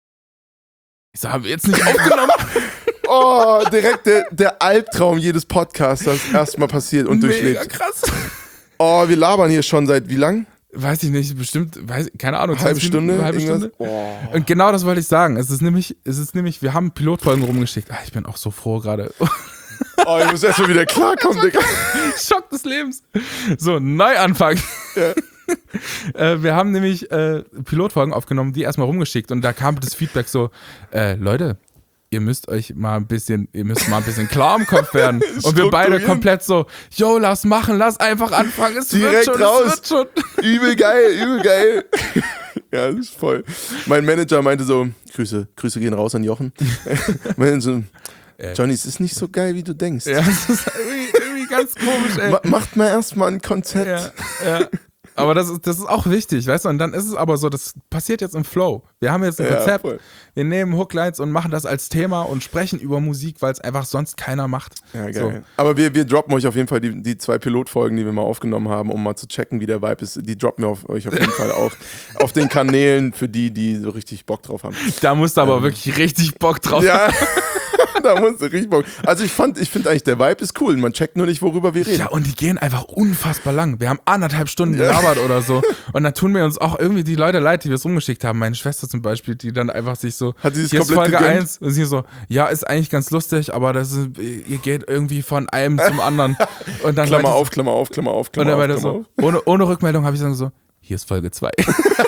Ich habe jetzt nicht aufgenommen. Oh, direkt der Albtraum jedes Podcasters erstmal passiert und Mega durchlebt. krass. Oh, wir labern hier schon seit wie lang? Weiß ich nicht, bestimmt, keine Ahnung. Halbe 20 Stunde? Minuten, halbe irgendwas? Stunde. Oh. Und genau das wollte ich sagen. Es ist nämlich, wir haben Pilotfolgen rumgeschickt. Ich bin auch so froh gerade. Oh, ich muss erstmal wieder klarkommen, Digga. Schock des Lebens. So, Neuanfang. Ja. Wir haben nämlich Pilotfolgen aufgenommen, die erstmal rumgeschickt und da kam das Feedback so, Leute, ihr müsst mal ein bisschen klar im Kopf werden. Und wir beide Strukturieren. komplett so, yo, lass machen, lass einfach anfangen, es Direkt wird schon, raus. es wird schon. Übel geil. Ja, das ist voll. Mein Manager meinte so, Grüße gehen raus an Jochen. Meinte so, Johnny, es ist nicht so geil, wie du denkst. Ja, das ist irgendwie ganz komisch, ey. Macht mal erstmal ein Konzept. Ja. Aber das ist auch wichtig, weißt du? Und dann ist es aber so, das passiert jetzt im Flow. Wir haben jetzt ein Ja, Konzept, voll. wir nehmen Hooklines und machen das als Thema und sprechen über Musik, weil es einfach sonst keiner macht. Ja, geil. So. Aber wir droppen euch auf jeden Fall die 2 Pilotfolgen, die wir mal aufgenommen haben, um mal zu checken, wie der Vibe ist. Die droppen wir euch auf jeden Fall auch auf den Kanälen für die so richtig Bock drauf haben. Da musst du aber wirklich richtig Bock drauf Ja, da musst du richtig Bock. Also ich finde eigentlich, der Vibe ist cool. Man checkt nur nicht, worüber wir reden. Ja, und die gehen einfach unfassbar lang. Wir haben 1,5 Stunden gelabert oder so. Und dann tun wir uns auch irgendwie die Leute leid, die wir es rumgeschickt haben. Meine Schwester zum Beispiel, die dann einfach sich so, Hat sie das hier ist komplett Folge gegönnt? 1 und sie so, ja, ist eigentlich ganz lustig, aber ihr geht irgendwie von einem zum anderen. Und dann Klammer meinte auf, Klammer auf, Klammer auf, sie- Und Klammer dann auf, meinte Klammer so, auf. ohne Rückmeldung habe ich dann so, hier ist Folge 2.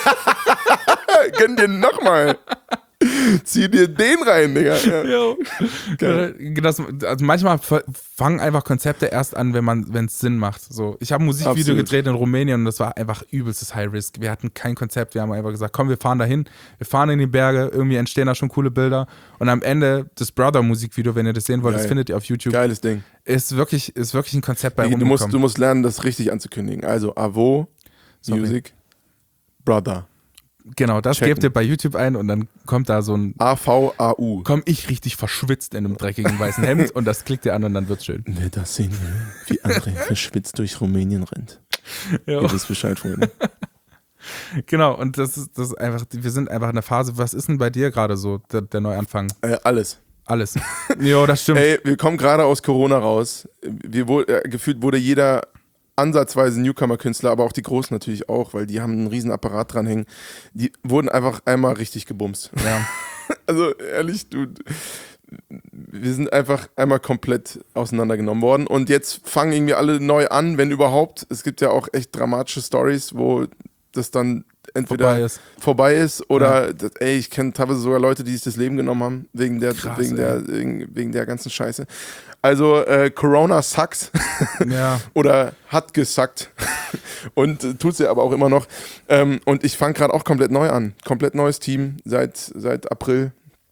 Gönn dir nochmal. Zieh dir den rein, Digga. Ja. Jo. Geil. Also manchmal fangen einfach Konzepte erst an, wenn es Sinn macht. So, ich habe ein Musikvideo Absolut. gedreht in Rumänien und das war einfach übelstes High Risk. Wir hatten kein Konzept, wir haben einfach gesagt, komm, wir fahren dahin, wir fahren in die Berge, irgendwie entstehen da schon coole Bilder und am Ende das Brother-Musikvideo, wenn ihr das sehen wollt, das Geil. findet ihr auf YouTube, Geiles Ding. ist wirklich ein Konzept bei Du rumgekommen. musst lernen, das richtig anzukündigen. Also Avo, Sorry. Music, Brother. Genau, das checken. gebt ihr bei YouTube ein und dann kommt da so ein, AVAU. komm ich richtig verschwitzt in einem dreckigen weißen Hemd und das klickt ihr an und dann wird's schön. Wer das sehen will, wie André verschwitzt durch Rumänien rennt. Ja. Ihr wisst Bescheid, Freunde. Genau, und das ist einfach, wir sind einfach in der Phase, was ist denn bei dir gerade so, der Neuanfang? Alles. Alles. Jo, das stimmt. Ey, wir kommen gerade aus Corona raus. Gefühlt wurde jeder ansatzweise Newcomer-Künstler, aber auch die Großen natürlich auch, weil die haben einen riesen Apparat dranhängen. Die wurden einfach einmal richtig gebumst. Ja. Also ehrlich, wir sind einfach einmal komplett auseinandergenommen worden und jetzt fangen irgendwie alle neu an, wenn überhaupt. Es gibt ja auch echt dramatische Stories, wo das dann entweder vorbei ist oder ich kenne teilweise sogar Leute, die sich das Leben genommen haben wegen der ganzen Scheiße. Also Corona sucks Ja. oder hat gesackt und tut's ja aber auch immer noch. Und ich fange gerade auch komplett neu an. Komplett neues Team seit April.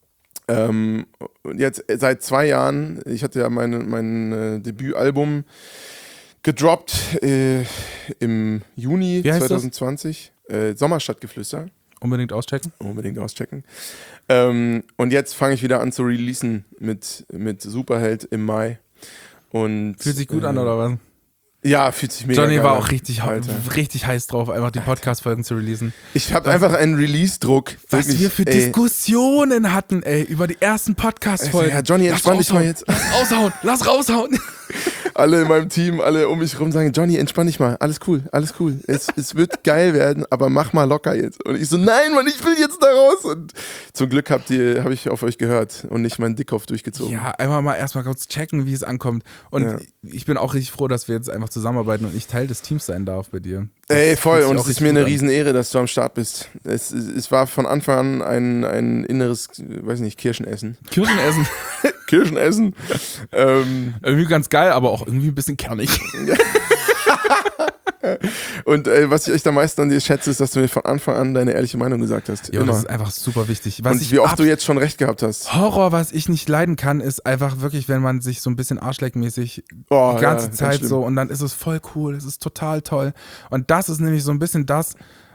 Jetzt seit 2 Jahren. Ich hatte ja mein Debütalbum gedroppt im Juni Wie heißt 2020. Sommerstadtgeflüster. Unbedingt auschecken. Unbedingt auschecken. Und jetzt fange ich wieder an zu releasen mit Superheld im Mai. Und, Fühlt sich gut an, oder was? Ja, fühlt sich mega Johnny geil war an. auch richtig heiß drauf, einfach die Podcast-Folgen zu releasen. Ich habe einfach einen Release-Druck. Was Wirklich, wir für Diskussionen hatten, über die ersten Podcast-Folgen. Ja, Johnny, entspann dich mal jetzt. Lass raushauen. Alle in meinem Team, alle um mich herum sagen, Johnny, entspann dich mal, alles cool. Es wird geil werden, aber mach mal locker jetzt. Und ich so, nein, Mann, ich will jetzt da raus. Und zum Glück habe ich auf euch gehört und nicht meinen Dickkopf durchgezogen. Ja, einfach mal erstmal kurz checken, wie es ankommt. Und ich bin auch richtig froh, dass wir jetzt einfach zusammenarbeiten und ich Teil des Teams sein darf bei dir. Ey, voll, fühlt sich und auch es ist richtig mir gut eine an. Riesenehre, dass du am Start bist. Es war von Anfang an ein inneres, weiß nicht, Kirschenessen. Kirschenessen. Kirschenessen. Irgendwie ganz geil, aber auch irgendwie ein bisschen kernig. Und was ich echt am meisten an dir schätze, ist, dass du mir von Anfang an deine ehrliche Meinung gesagt hast. Ja, Immer. das ist einfach super wichtig. Und wie oft du jetzt schon recht gehabt hast. Horror, was ich nicht leiden kann, ist einfach wirklich, wenn man sich so ein bisschen arschleckmäßig Oh, die ganze ja, ganz Zeit schlimm. so und dann ist es voll cool, es ist total toll. Und das ist nämlich so ein bisschen das,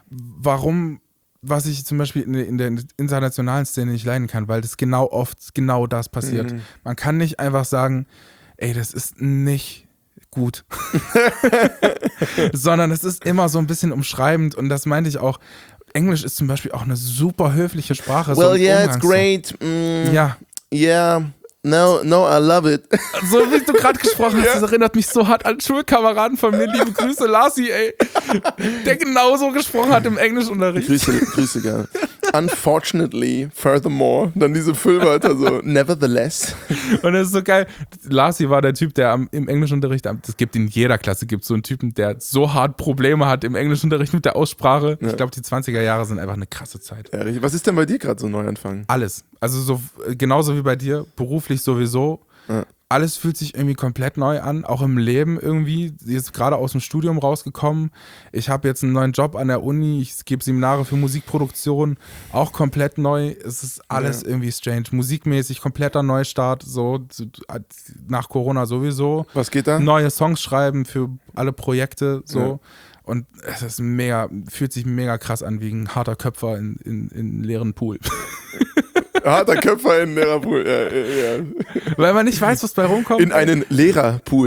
was ich zum Beispiel in der internationalen Szene nicht leiden kann, weil das oft genau das passiert. Man kann nicht einfach sagen, ey, das ist nicht gut. Sondern es ist immer so ein bisschen umschreibend und das meinte ich auch. Englisch ist zum Beispiel auch eine super höfliche Sprache. Well, so yeah, it's great. Ja. Yeah. No, I love it. So wie du gerade gesprochen hast, das erinnert mich so hart an Schulkameraden von mir. Liebe Grüße, Larsi, ey. Der genauso gesprochen hat im Englischunterricht. Grüße gerne. Unfortunately, furthermore, dann diese Füllwörter so, nevertheless. Und das ist so geil. Larsi war der Typ, der im Englischunterricht, das gibt in jeder Klasse, gibt so einen Typen, der so hart Probleme hat im Englischunterricht mit der Aussprache. Ja. Ich glaube, die 20er Jahre sind einfach eine krasse Zeit. Ja, richtig. Was ist denn bei dir gerade so Neuanfang? Alles. Also so genauso wie bei dir, beruflich sowieso. Ja. Alles fühlt sich irgendwie komplett neu an, auch im Leben irgendwie. Jetzt gerade aus dem Studium rausgekommen. Ich habe jetzt einen neuen Job an der Uni. Ich gebe Seminare für Musikproduktion, auch komplett neu. Es ist alles irgendwie strange. Musikmäßig kompletter Neustart, so nach Corona sowieso. Was geht da? Neue Songs schreiben für alle Projekte, so. Ja. Und es ist fühlt sich mega krass an, wie ein harter Köpfer in leeren Pool. Harter Köpfer in Lehrerpool, ja. Weil man nicht weiß, was bei rumkommt. In einen Lehrerpool.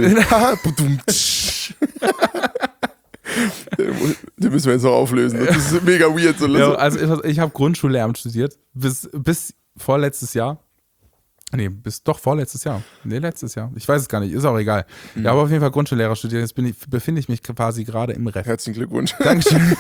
Den müssen wir jetzt noch auflösen. Das ist mega weird. So ja, also ich habe Grundschullehramt studiert. Bis vorletztes Jahr. Nee, vorletztes Jahr. Nee, letztes Jahr. Ich weiß es gar nicht, ist auch egal. Ich habe auf jeden Fall Grundschullehrer studiert. Jetzt befinde ich mich quasi gerade im Ref. Herzlichen Glückwunsch. Dankeschön.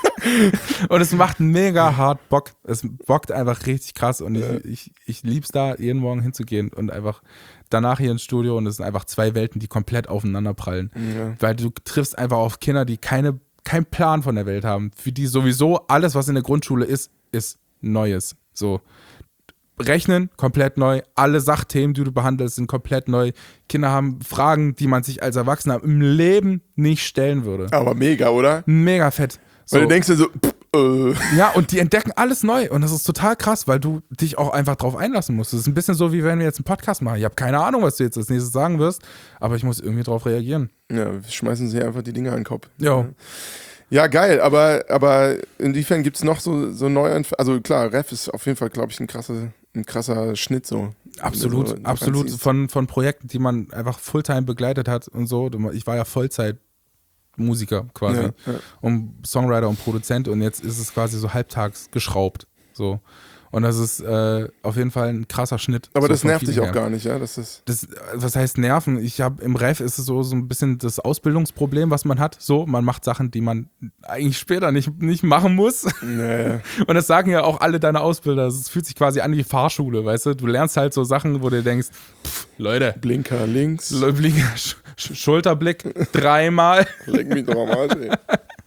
Und es macht mega hart Bock. Es bockt einfach richtig krass und ich lieb's da, jeden Morgen hinzugehen und einfach danach hier ins Studio und es sind einfach zwei Welten, die komplett aufeinander prallen. Ja. Weil du triffst einfach auf Kinder, die keinen Plan von der Welt haben. Für die sowieso alles, was in der Grundschule ist Neues. So. Rechnen, komplett neu. Alle Sachthemen, die du behandelst, sind komplett neu. Kinder haben Fragen, die man sich als Erwachsener im Leben nicht stellen würde. Aber mega, oder? Mega fett. So. Weil du denkst dir so, Ja, und die entdecken alles neu und das ist total krass, weil du dich auch einfach drauf einlassen musst. Das ist ein bisschen so, wie wenn wir jetzt einen Podcast machen. Ich habe keine Ahnung, was du jetzt als nächstes sagen wirst, aber ich muss irgendwie drauf reagieren. Ja, wir schmeißen sie einfach die Dinge an den Kopf. Jo. Ja, geil, aber inwiefern gibt es noch so neue, also klar, Ref ist auf jeden Fall, glaube ich, ein krasser Schnitt so. Absolut, so absolut. Von Projekten, die man einfach Fulltime begleitet hat und so. Ich war ja Vollzeit-Musiker quasi. Ja. Und Songwriter und Produzent und jetzt ist es quasi so halbtags geschraubt. So. Und das ist auf jeden Fall ein krasser Schnitt. Aber so das nervt dich auch gar nicht, ja? Was heißt nerven? Im Ref ist es so ein bisschen das Ausbildungsproblem, was man hat. So, man macht Sachen, die man eigentlich später nicht machen muss. Nee. Und das sagen ja auch alle deine Ausbilder. Es fühlt sich quasi an wie Fahrschule, weißt du? Du lernst halt so Sachen, wo du denkst, Leute. Blinker links. Schulterblick 3-mal. Leck mich doch am Arsch, ey.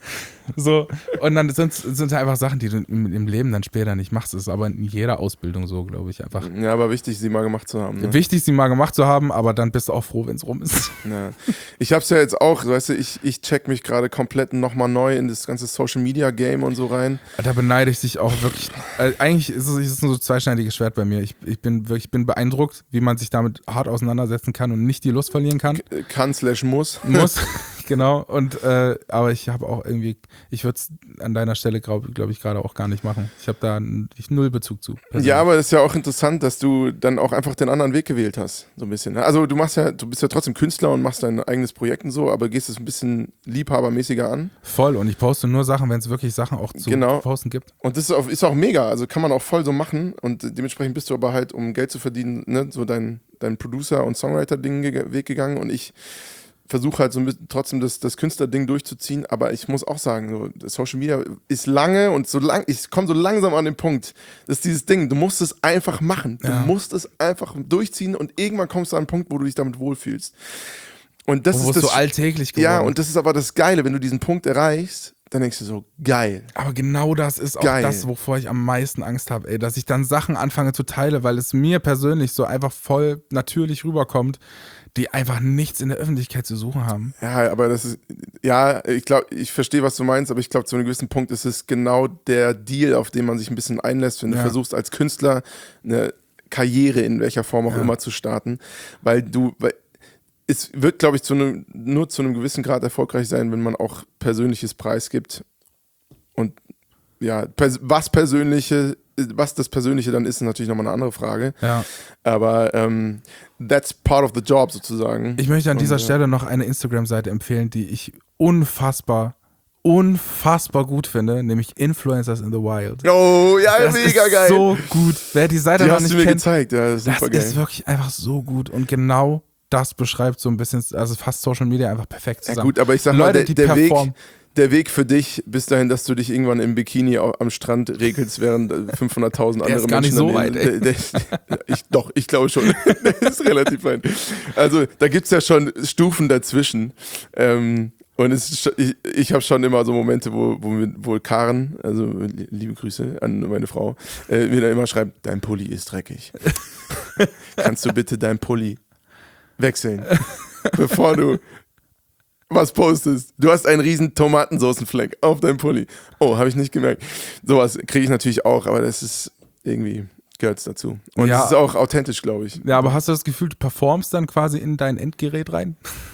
So, und dann sind einfach Sachen, die du im Leben dann später nicht machst. Das ist aber in jeder Ausbildung so, glaube ich, einfach. Ja, aber wichtig, sie mal gemacht zu haben. Ne? Wichtig, sie mal gemacht zu haben, aber dann bist du auch froh, wenn es rum ist. Ja. Ich hab's ja jetzt auch, weißt du, ich check mich gerade komplett nochmal neu in das ganze Social-Media-Game und so rein. Da beneide ich dich auch wirklich. Eigentlich ist es so ein zweischneidiges Schwert bei mir. Ich bin beeindruckt, wie man sich damit hart auseinandersetzen kann und nicht die Lust verlieren kann. Muss. Muss. Genau, und aber ich habe auch irgendwie, ich würde es an deiner Stelle, glaube ich, gerade auch gar nicht machen. Ich habe da null Bezug zu. Persönlich. Ja, aber es ist ja auch interessant, dass du dann auch einfach den anderen Weg gewählt hast, so ein bisschen. Also du bist ja trotzdem Künstler und machst dein eigenes Projekt und so, aber gehst es ein bisschen liebhabermäßiger an. Voll, und ich poste nur Sachen, wenn es wirklich Sachen auch zu posten gibt. Und das ist auch mega, also kann man auch voll so machen und dementsprechend bist du aber halt, um Geld zu verdienen, ne, so dein Producer- und Songwriter-Weg gegangen und ich versuche halt so ein bisschen trotzdem das Künstlerding durchzuziehen, aber ich muss auch sagen, so, Social Media ist lange und ich komme so langsam an den Punkt, dass dieses Ding, du musst es einfach machen, du musst es einfach durchziehen und irgendwann kommst du an einen Punkt, wo du dich damit wohlfühlst. Und das ist so alltäglich geworden. Ja, und das ist aber das Geile, wenn du diesen Punkt erreichst, dann denkst du so, geil. Aber genau das ist auch das, wovor ich am meisten Angst habe, ey, dass ich dann Sachen anfange zu teilen, weil es mir persönlich so einfach voll natürlich rüberkommt, die einfach nichts in der Öffentlichkeit zu suchen haben. Ja, aber das ist, ja, ich glaube, ich verstehe, was du meinst, aber ich glaube, zu einem gewissen Punkt ist es genau der Deal, auf den man sich ein bisschen einlässt, wenn du versuchst, als Künstler eine Karriere in welcher Form auch immer zu starten, weil es wird, glaube ich, nur zu einem gewissen Grad erfolgreich sein, wenn man auch Persönliches preisgibt und was das Persönliche dann ist natürlich nochmal eine andere Frage. Ja. Aber that's part of the job sozusagen. Ich möchte an dieser Stelle noch eine Instagram-Seite empfehlen, die ich unfassbar gut finde, nämlich Influencers in the Wild. Oh, ja, das mega ist geil. So gut. Wer die Seite Die noch hast nicht du mir kennt, gezeigt. Ja, das ist super geil. ist wirklich einfach so gut und genau das beschreibt so ein bisschen, also fast Social Media einfach perfekt zusammen. Ja gut, aber ich sag Leute, mal, die der performen. Weg für dich bis dahin, dass du dich irgendwann im Bikini am Strand regelst, während 500.000 andere ist gar nicht Menschen so weit, ey. Ich glaube schon. Der ist relativ weit. Also da gibt es ja schon Stufen dazwischen. Und ich habe schon immer so Momente, wo Karen, also liebe Grüße an meine Frau, mir da immer schreibt, dein Pulli ist dreckig. Kannst du bitte dein Pulli wechseln, bevor du was postest? Du hast einen riesen Tomatensoßenfleck auf deinem Pulli. Oh, habe ich nicht gemerkt. Sowas kriege ich natürlich auch, aber das ist irgendwie, gehört es dazu. Und es ist auch authentisch, glaube ich. Ja, aber hast du das Gefühl, du performst dann quasi in dein Endgerät rein?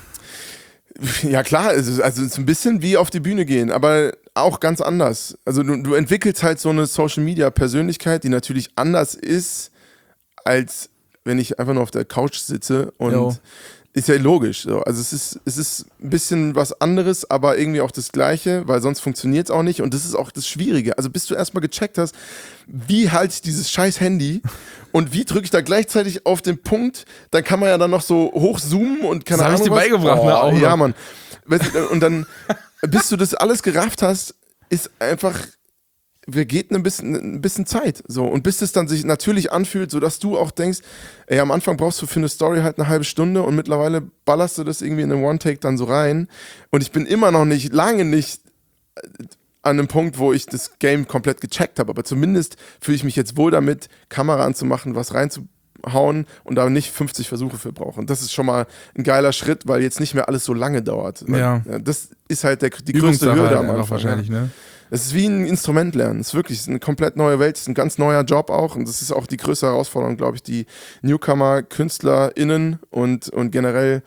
Ja klar, es ist ein bisschen wie auf die Bühne gehen, aber auch ganz anders. Also du entwickelst halt so eine Social-Media-Persönlichkeit, die natürlich anders ist, als wenn ich einfach nur auf der Couch sitze und ist ja logisch. So. Also es ist ein bisschen was anderes, aber irgendwie auch das Gleiche, weil sonst funktioniert es auch nicht und das ist auch das Schwierige. Also bis du erstmal gecheckt hast, wie halte ich dieses scheiß Handy und wie drücke ich da gleichzeitig auf den Punkt, dann kann man ja dann noch so hochzoomen und keine Ahnung was. Das habe ich dir beigebracht, ne? Auch Ja, Mann. Und dann, bis du das alles gerafft hast, ist einfach, geht ein bisschen Zeit. So. Und bis es dann sich natürlich anfühlt, sodass du auch denkst, ey, am Anfang brauchst du für eine Story halt eine halbe Stunde und mittlerweile ballerst du das irgendwie in einem One-Take dann so rein. Und ich bin immer noch lange nicht an einem Punkt, wo ich das Game komplett gecheckt habe. Aber zumindest fühle ich mich jetzt wohl damit, Kamera anzumachen, was reinzuhauen und da nicht 50 Versuche für brauche. Und das ist schon mal ein geiler Schritt, weil jetzt nicht mehr alles so lange dauert. Ja. Das ist halt die größte Hürde am Anfang. Wahrscheinlich, ne? Es ist wie ein Instrument lernen. Es ist wirklich eine komplett neue Welt. Es ist ein ganz neuer Job auch. Und das ist auch die größte Herausforderung, glaube ich, die Newcomer, KünstlerInnen und generell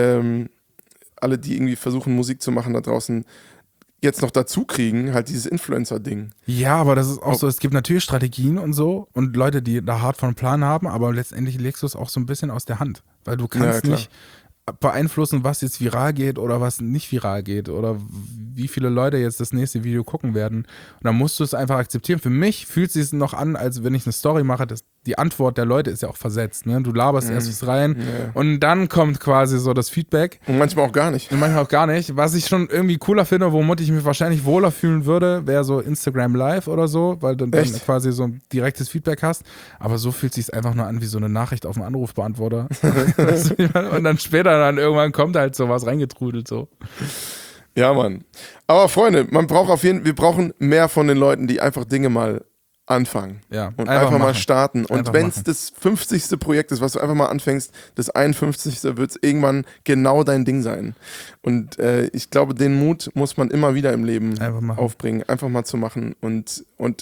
alle, die irgendwie versuchen, Musik zu machen da draußen, jetzt noch dazu kriegen, halt dieses Influencer-Ding. Ja, aber das ist auch so, es gibt natürlich Strategien und so und Leute, die da hart von Plan haben, aber letztendlich legst du es auch so ein bisschen aus der Hand, weil du kannst nicht beeinflussen, was jetzt viral geht oder was nicht viral geht oder wie viele Leute jetzt das nächste Video gucken werden. Und dann musst du es einfach akzeptieren. Für mich fühlt es sich noch an, als wenn ich eine Story mache, die Antwort der Leute ist ja auch versetzt. Ne? Du laberst erst was rein und dann kommt quasi so das Feedback. Und manchmal auch gar nicht. Und manchmal auch gar nicht. Was ich schon irgendwie cooler finde, womit ich mich wahrscheinlich wohler fühlen würde, wäre so Instagram Live oder so, weil du dann quasi so ein direktes Feedback hast. Aber so fühlt es sich einfach nur an wie so eine Nachricht auf dem Anrufbeantworter. Und dann später dann irgendwann kommt halt sowas reingetrudelt so. Ja, Mann. Aber Freunde, wir brauchen mehr von den Leuten, die einfach Dinge mal anfangen. Ja, und einfach mal starten. Und Einfach wenn es machen. das 50. Projekt ist, was du einfach mal anfängst, das 51. wird es irgendwann genau dein Ding sein. Und ich glaube, den Mut muss man immer wieder im Leben aufbringen, einfach mal zu machen. Und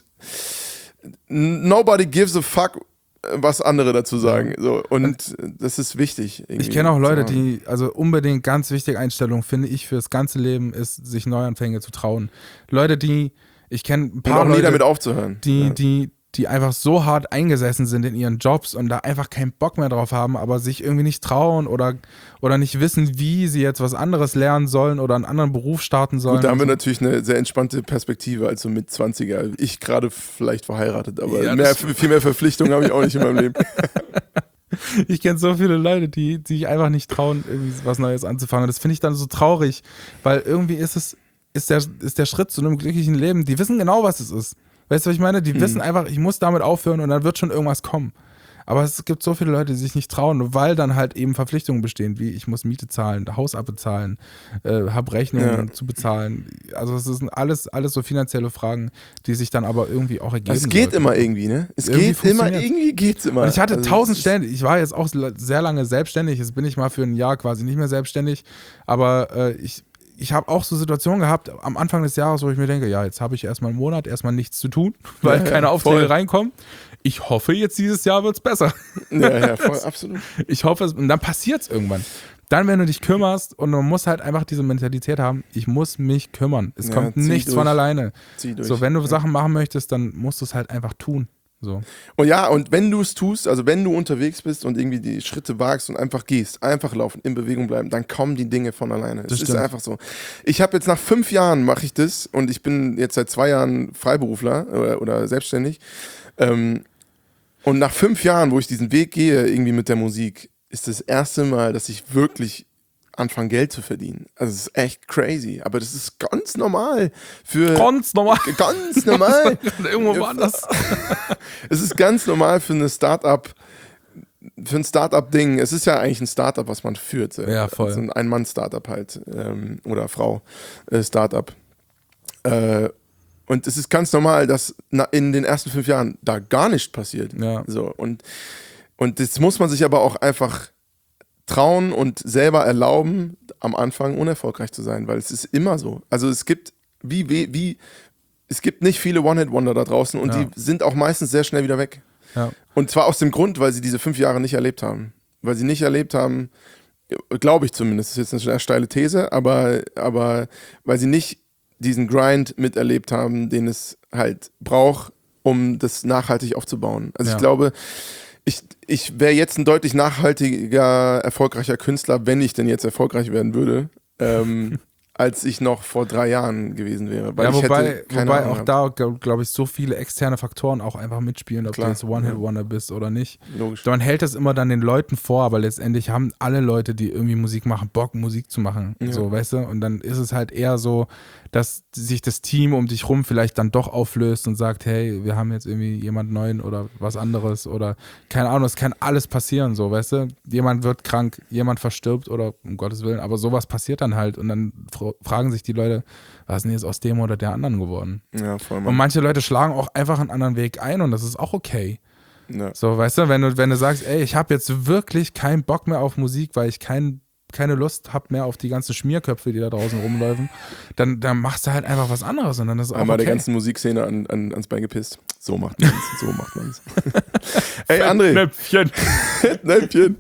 nobody gives a fuck, was andere dazu sagen. So, und das ist wichtig. Ich kenne auch Leute, die, also unbedingt ganz wichtige Einstellung, finde ich, für das ganze Leben ist, sich Neuanfänge zu trauen. Leute, ich kenne ein paar Leute, Leute, damit aufzuhören. Die einfach so hart eingesessen sind in ihren Jobs und da einfach keinen Bock mehr drauf haben, aber sich irgendwie nicht trauen oder nicht wissen, wie sie jetzt was anderes lernen sollen oder einen anderen Beruf starten sollen. Gut, da haben wir natürlich eine sehr entspannte Perspektive, also mit 20er. Ich gerade vielleicht verheiratet, aber viel mehr Verpflichtungen habe ich auch nicht in meinem Leben. Ich kenne so viele Leute, die sich einfach nicht trauen, irgendwie was Neues anzufangen. Das finde ich dann so traurig, weil irgendwie ist der Schritt zu einem glücklichen Leben, die wissen genau, was es ist. Weißt du, was ich meine? Die wissen einfach, ich muss damit aufhören und dann wird schon irgendwas kommen. Aber es gibt so viele Leute, die sich nicht trauen, weil dann halt eben Verpflichtungen bestehen, wie ich muss Miete zahlen, Haus abbezahlen, habe Rechnungen zu bezahlen. Also es sind alles so finanzielle Fragen, die sich dann aber irgendwie auch ergeben. Es geht immer irgendwie, ne? Irgendwie geht's immer. Und ich hatte 1000 Stellen, ich war jetzt auch sehr lange selbstständig, jetzt bin ich mal für ein Jahr quasi nicht mehr selbstständig, aber ich habe auch so Situationen gehabt am Anfang des Jahres, wo ich mir denke, ja, jetzt habe ich erstmal einen Monat nichts zu tun, weil keine Aufträge reinkommen. ich hoffe, jetzt dieses Jahr wird's besser. Ja, voll, absolut. Ich hoffe es, und dann passiert's irgendwann. Dann, wenn du dich kümmerst und man muss halt einfach diese Mentalität haben, ich muss mich kümmern. Es kommt nichts von alleine. So, wenn du Sachen machen möchtest, dann musst du es halt einfach tun. So. Und wenn du es tust, also wenn du unterwegs bist und irgendwie die Schritte wagst und einfach gehst, einfach laufen, in Bewegung bleiben, dann kommen die Dinge von alleine. Das ist einfach so. Ich habe jetzt nach 5 Jahren mache ich das und ich bin jetzt seit 2 Jahren Freiberufler oder selbstständig. Und nach 5 Jahren, wo ich diesen Weg gehe, irgendwie mit der Musik, ist das erste Mal, dass ich wirklich anfange, Geld zu verdienen. Also es ist echt crazy, aber das ist ganz normal. Ganz normal. Irgendwo woanders. Es ist ganz normal für ein Start-up-Ding. Es ist ja eigentlich ein Start-up, was man führt. Ja, voll. Also ein Ein-Mann-Startup halt. Oder Frau Startup. Und es ist ganz normal, dass in den ersten 5 Jahren da gar nichts passiert. Ja. So, und das muss man sich aber auch einfach trauen und selber erlauben, am Anfang unerfolgreich zu sein, weil es ist immer so. Also es gibt es gibt nicht viele One-Hit-Wonder da draußen und die sind auch meistens sehr schnell wieder weg. Ja. Und zwar aus dem Grund, weil sie diese 5 Jahre nicht erlebt haben. Weil sie nicht erlebt haben, glaube ich zumindest, das ist jetzt eine sehr steile These, aber weil sie nicht diesen Grind miterlebt haben, den es halt braucht, um das nachhaltig aufzubauen. Also ich glaube, ich wäre jetzt ein deutlich nachhaltiger, erfolgreicher Künstler, wenn ich denn jetzt erfolgreich werden würde, als ich noch vor 3 Jahren gewesen wäre. Weil wobei auch da, glaube ich, so viele externe Faktoren auch einfach mitspielen, ob du jetzt One-Hit-Wonder bist oder nicht. Logisch. Man hält das immer dann den Leuten vor, aber letztendlich haben alle Leute, die irgendwie Musik machen, Bock, Musik zu machen. Ja. So, weißt du? Und dann ist es halt eher so, dass sich das Team um dich rum vielleicht dann doch auflöst und sagt, hey, wir haben jetzt irgendwie jemand Neuen oder was anderes oder keine Ahnung, es kann alles passieren, so, weißt du? Jemand wird krank, jemand verstirbt oder um Gottes Willen, aber sowas passiert dann halt und dann fragen sich die Leute, was ist denn jetzt aus dem oder der anderen geworden? Ja, voll, Mann. Und manche Leute schlagen auch einfach einen anderen Weg ein und das ist auch okay. Ja. So, weißt du, wenn du sagst, ey, ich habe jetzt wirklich keinen Bock mehr auf Musik, weil ich keine Lust habe mehr auf die ganzen Schmierköpfe, die da draußen rumläufen, dann machst du halt einfach was anderes und dann ist es auch einmal okay. Der ganzen Musikszene ans Bein gepisst. So macht man's. Ey, André. Näpfchen.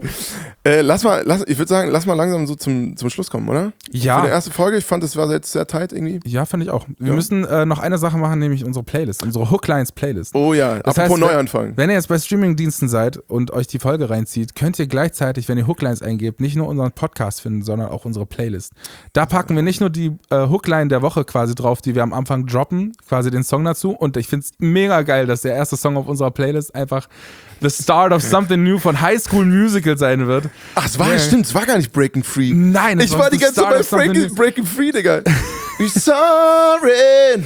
Ich würde sagen, lass mal langsam so zum Schluss kommen, oder? Ja. Für die erste Folge, ich fand, das war jetzt sehr tight irgendwie. Ja, fand ich auch. Wir müssen noch eine Sache machen, nämlich unsere Playlist, unsere Hooklines-Playlist. Oh ja, das apropos heißt, Neuanfang. Wenn ihr jetzt bei Streamingdiensten seid und euch die Folge reinzieht, könnt ihr gleichzeitig, wenn ihr Hooklines eingebt, nicht nur unseren Podcast finden, sondern auch unsere Playlist. Da packen wir nicht nur die Hookline der Woche quasi drauf, die wir am Anfang droppen, quasi den Song dazu. Und ich finde es mega geil, dass der erste Song auf unserer Playlist einfach The Start of Something New von High School Musical sein wird. Ach, es war gar nicht Breaking Free. Nein, ich war die ganze Zeit bei Breaking Free, Digga. We soaring,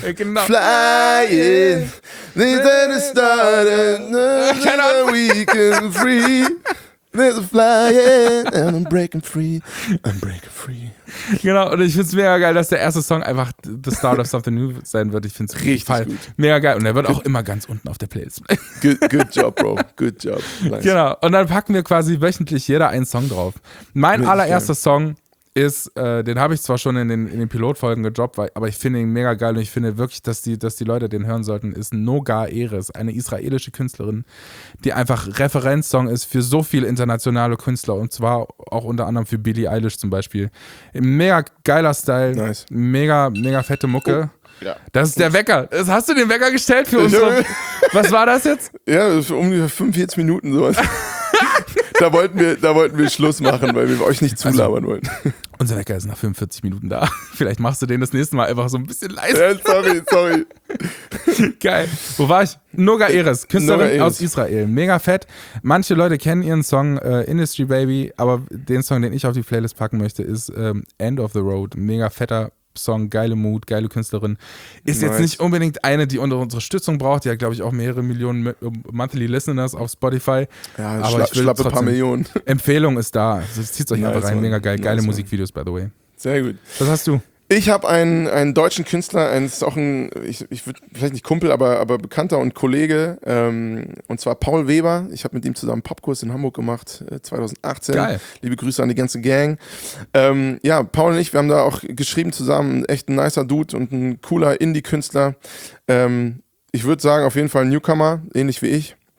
flying, then it started, we can free. There's a flying and I'm breaking free. Genau, und ich find's mega geil, dass der erste Song einfach The Start of Something New sein wird. Ich find's richtig gut. Mega geil. Und der wird auch immer ganz unten auf der Playlist. Good job, Bro. Good job. Nice. Genau. Und dann packen wir quasi wöchentlich jeder einen Song drauf. Mein allererster Song ist, den habe ich zwar schon in den Pilotfolgen gedroppt, aber ich finde ihn mega geil und ich finde wirklich, dass die Leute den hören sollten, ist Noga Eres, eine israelische Künstlerin, die einfach Referenzsong ist für so viele internationale Künstler und zwar auch unter anderem für Billie Eilish zum Beispiel. Mega geiler Style, nice. Mega fette Mucke. Oh. Ja. Das ist der Wecker. Hast du den Wecker gestellt für uns? Was war das jetzt? Ja, ungefähr 45 Minuten sowas. Da wollten wir Schluss machen, weil wir euch nicht zulabern wollten. Unser Wecker ist nach 45 Minuten da. Vielleicht machst du den das nächste Mal einfach so ein bisschen leiser. Ja, sorry. Geil. Wo war ich? Noga Eres, Künstlerin aus Israel. Mega fett. Manche Leute kennen ihren Song Industry Baby, aber den Song, den ich auf die Playlist packen möchte, ist End of the Road. Mega fetter Song, geile Mood, geile Künstlerin. Ist jetzt nicht unbedingt eine, die unsere Unterstützung braucht. Die hat, glaube ich, auch mehrere Millionen Monthly Listeners auf Spotify. Ja, aber ich will schlappe paar Millionen. Empfehlung ist da. Also, zieht euch einfach rein. Mega geil. Geile Musikvideos, by the way. Sehr gut. Was hast du? Ich habe einen deutschen Künstler, ist auch ich würde vielleicht nicht Kumpel, aber Bekannter und Kollege, und zwar Paul Weber. Ich habe mit ihm zusammen einen Popkurs in Hamburg gemacht, 2018. Geil. Liebe Grüße an die ganze Gang. Ja, Paul und ich, wir haben da auch geschrieben zusammen, echt ein nicer Dude und ein cooler Indie-Künstler. Ich würde sagen, auf jeden Fall ein Newcomer, ähnlich wie ich.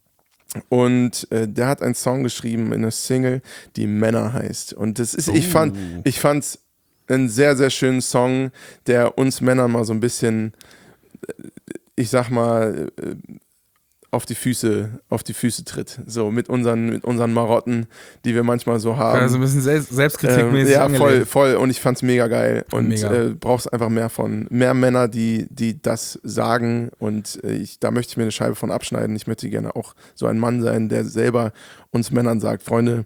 Und der hat einen Song geschrieben in einer Single, die Männer heißt. Und das ist, ich fand's einen sehr, sehr schönen Song, der uns Männer mal so ein bisschen, ich sag mal, auf die Füße tritt. So mit unseren Marotten, die wir manchmal so haben. Also ein bisschen selbstkritikmäßig. Ja, voll. Und ich fand's mega geil. Und brauchst einfach mehr Männer, die das sagen. Und da möchte ich mir eine Scheibe von abschneiden. Ich möchte gerne auch so ein Mann sein, der selber uns Männern sagt, Freunde,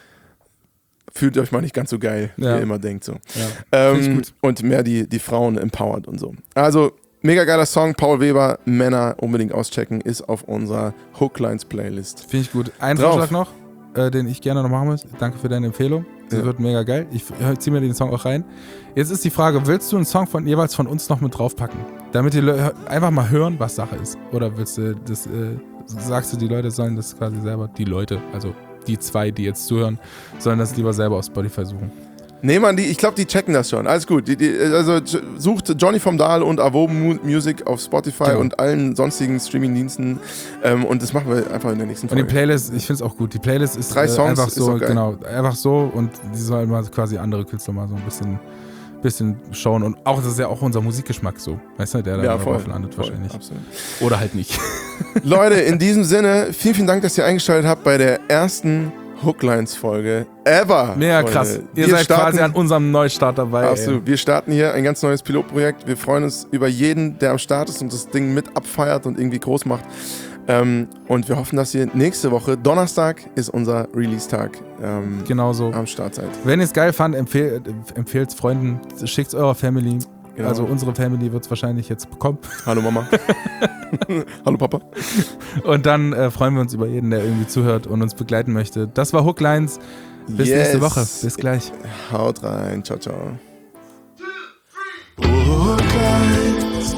fühlt euch mal nicht ganz so geil, wie ihr immer denkt. So. Ja. Und mehr die Frauen empowert und so. Also mega geiler Song, Paul Weber, Männer unbedingt auschecken, ist auf unserer Hooklines Playlist. Finde ich gut. Ein Vorschlag noch, den ich gerne noch machen muss. Danke für deine Empfehlung. Das wird mega geil. Ich ziehe mir den Song auch rein. Jetzt ist die Frage, willst du einen Song jeweils von uns noch mit draufpacken? Damit die Leute einfach mal hören, was Sache ist. Oder willst du das, sagst du, die Leute sollen das quasi selber, die Leute, also die zwei, die jetzt zuhören, sollen das lieber selber auf Spotify suchen? Nee, Mann, ich glaube, die checken das schon. Alles gut. Also sucht Johnny vom Dahl und Avoben Music auf Spotify und allen sonstigen Streaming-Diensten. Und das machen wir einfach in der nächsten Folge. Und die Playlist, ich finde es auch gut. Die Playlist ist 3 Songs einfach so, ist geil. genau, einfach so. Und die sollen mal quasi andere Künstler mal so ein bisschen schauen. Und auch, das ist ja auch unser Musikgeschmack so. Weißt du, der da drauf landet wahrscheinlich. Absolut. Oder halt nicht. Leute, in diesem Sinne, vielen Dank, dass ihr eingeschaltet habt bei der ersten Hooklines-Folge ever. Mega krass. Ihr seid quasi an unserem Neustart dabei. Absolut. Wir starten hier ein ganz neues Pilotprojekt. Wir freuen uns über jeden, der am Start ist und das Ding mit abfeiert und irgendwie groß macht. Und wir hoffen, dass ihr nächste Woche, Donnerstag, ist unser Release-Tag, genauso am Start seid. Wenn ihr es geil fand, empfehlt es Freunden, schickt es eurer Family. Genau. Also unsere Family wird es wahrscheinlich jetzt bekommen. Hallo Mama. Hallo Papa. Und dann freuen wir uns über jeden, der irgendwie zuhört und uns begleiten möchte. Das war Hooklines. Bis nächste Woche. Bis gleich. Haut rein. Ciao, ciao. Hooklines.